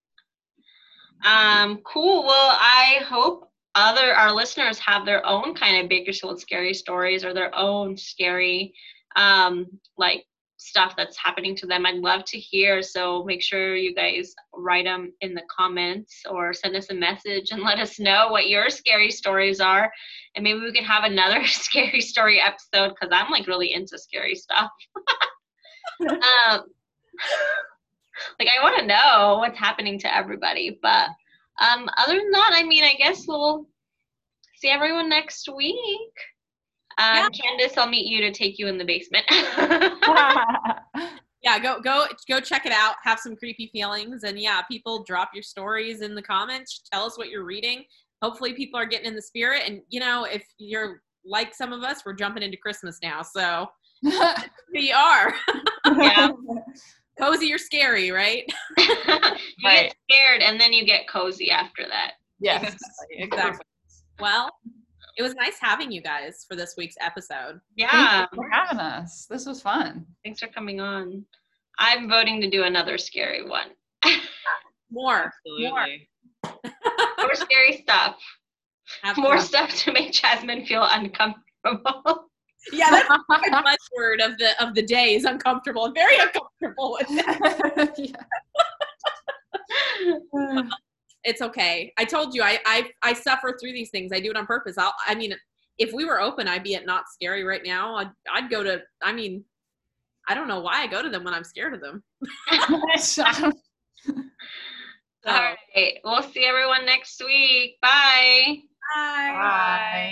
um cool. Well, I hope other our listeners have their own kind of Bakersfield scary stories, or their own scary um like stuff that's happening to them. I'd love to hear, so make sure you guys write them in the comments or send us a message and let us know what your scary stories are, and maybe we can have another scary story episode, because I'm like really into scary stuff. um like I want to know what's happening to everybody, but um other than that, I mean, I guess we'll see everyone next week. Um, Yeah. Candace, I'll meet you to take you in the basement. Yeah, go go go check it out. Have some creepy feelings, and yeah, people drop your stories in the comments. Tell us what you're reading. Hopefully, people are getting in the spirit. And you know, if you're like some of us, we're jumping into Christmas now, so we are. Yeah. Cozy or scary, right? You Right. get scared and then you get cozy after that. Yes. Exactly. Well, it was nice having you guys for this week's episode. Yeah. Thank you for having us. This was fun. Thanks for coming on. I'm voting to do another scary one. More, Absolutely. More scary stuff. Have More fun. stuff to make Jasmine feel uncomfortable. Yeah, that's the buzzword of the of the day is uncomfortable. I'm very uncomfortable with that. Yeah. It's okay. I told you I, I I suffer through these things. I do it on purpose. I'll, I mean, if we were open, I'd be at Not Scary right now. I'd I'd go to. I mean, I don't know why I go to them when I'm scared of them. All right. We'll see everyone next week. Bye. Bye. Bye.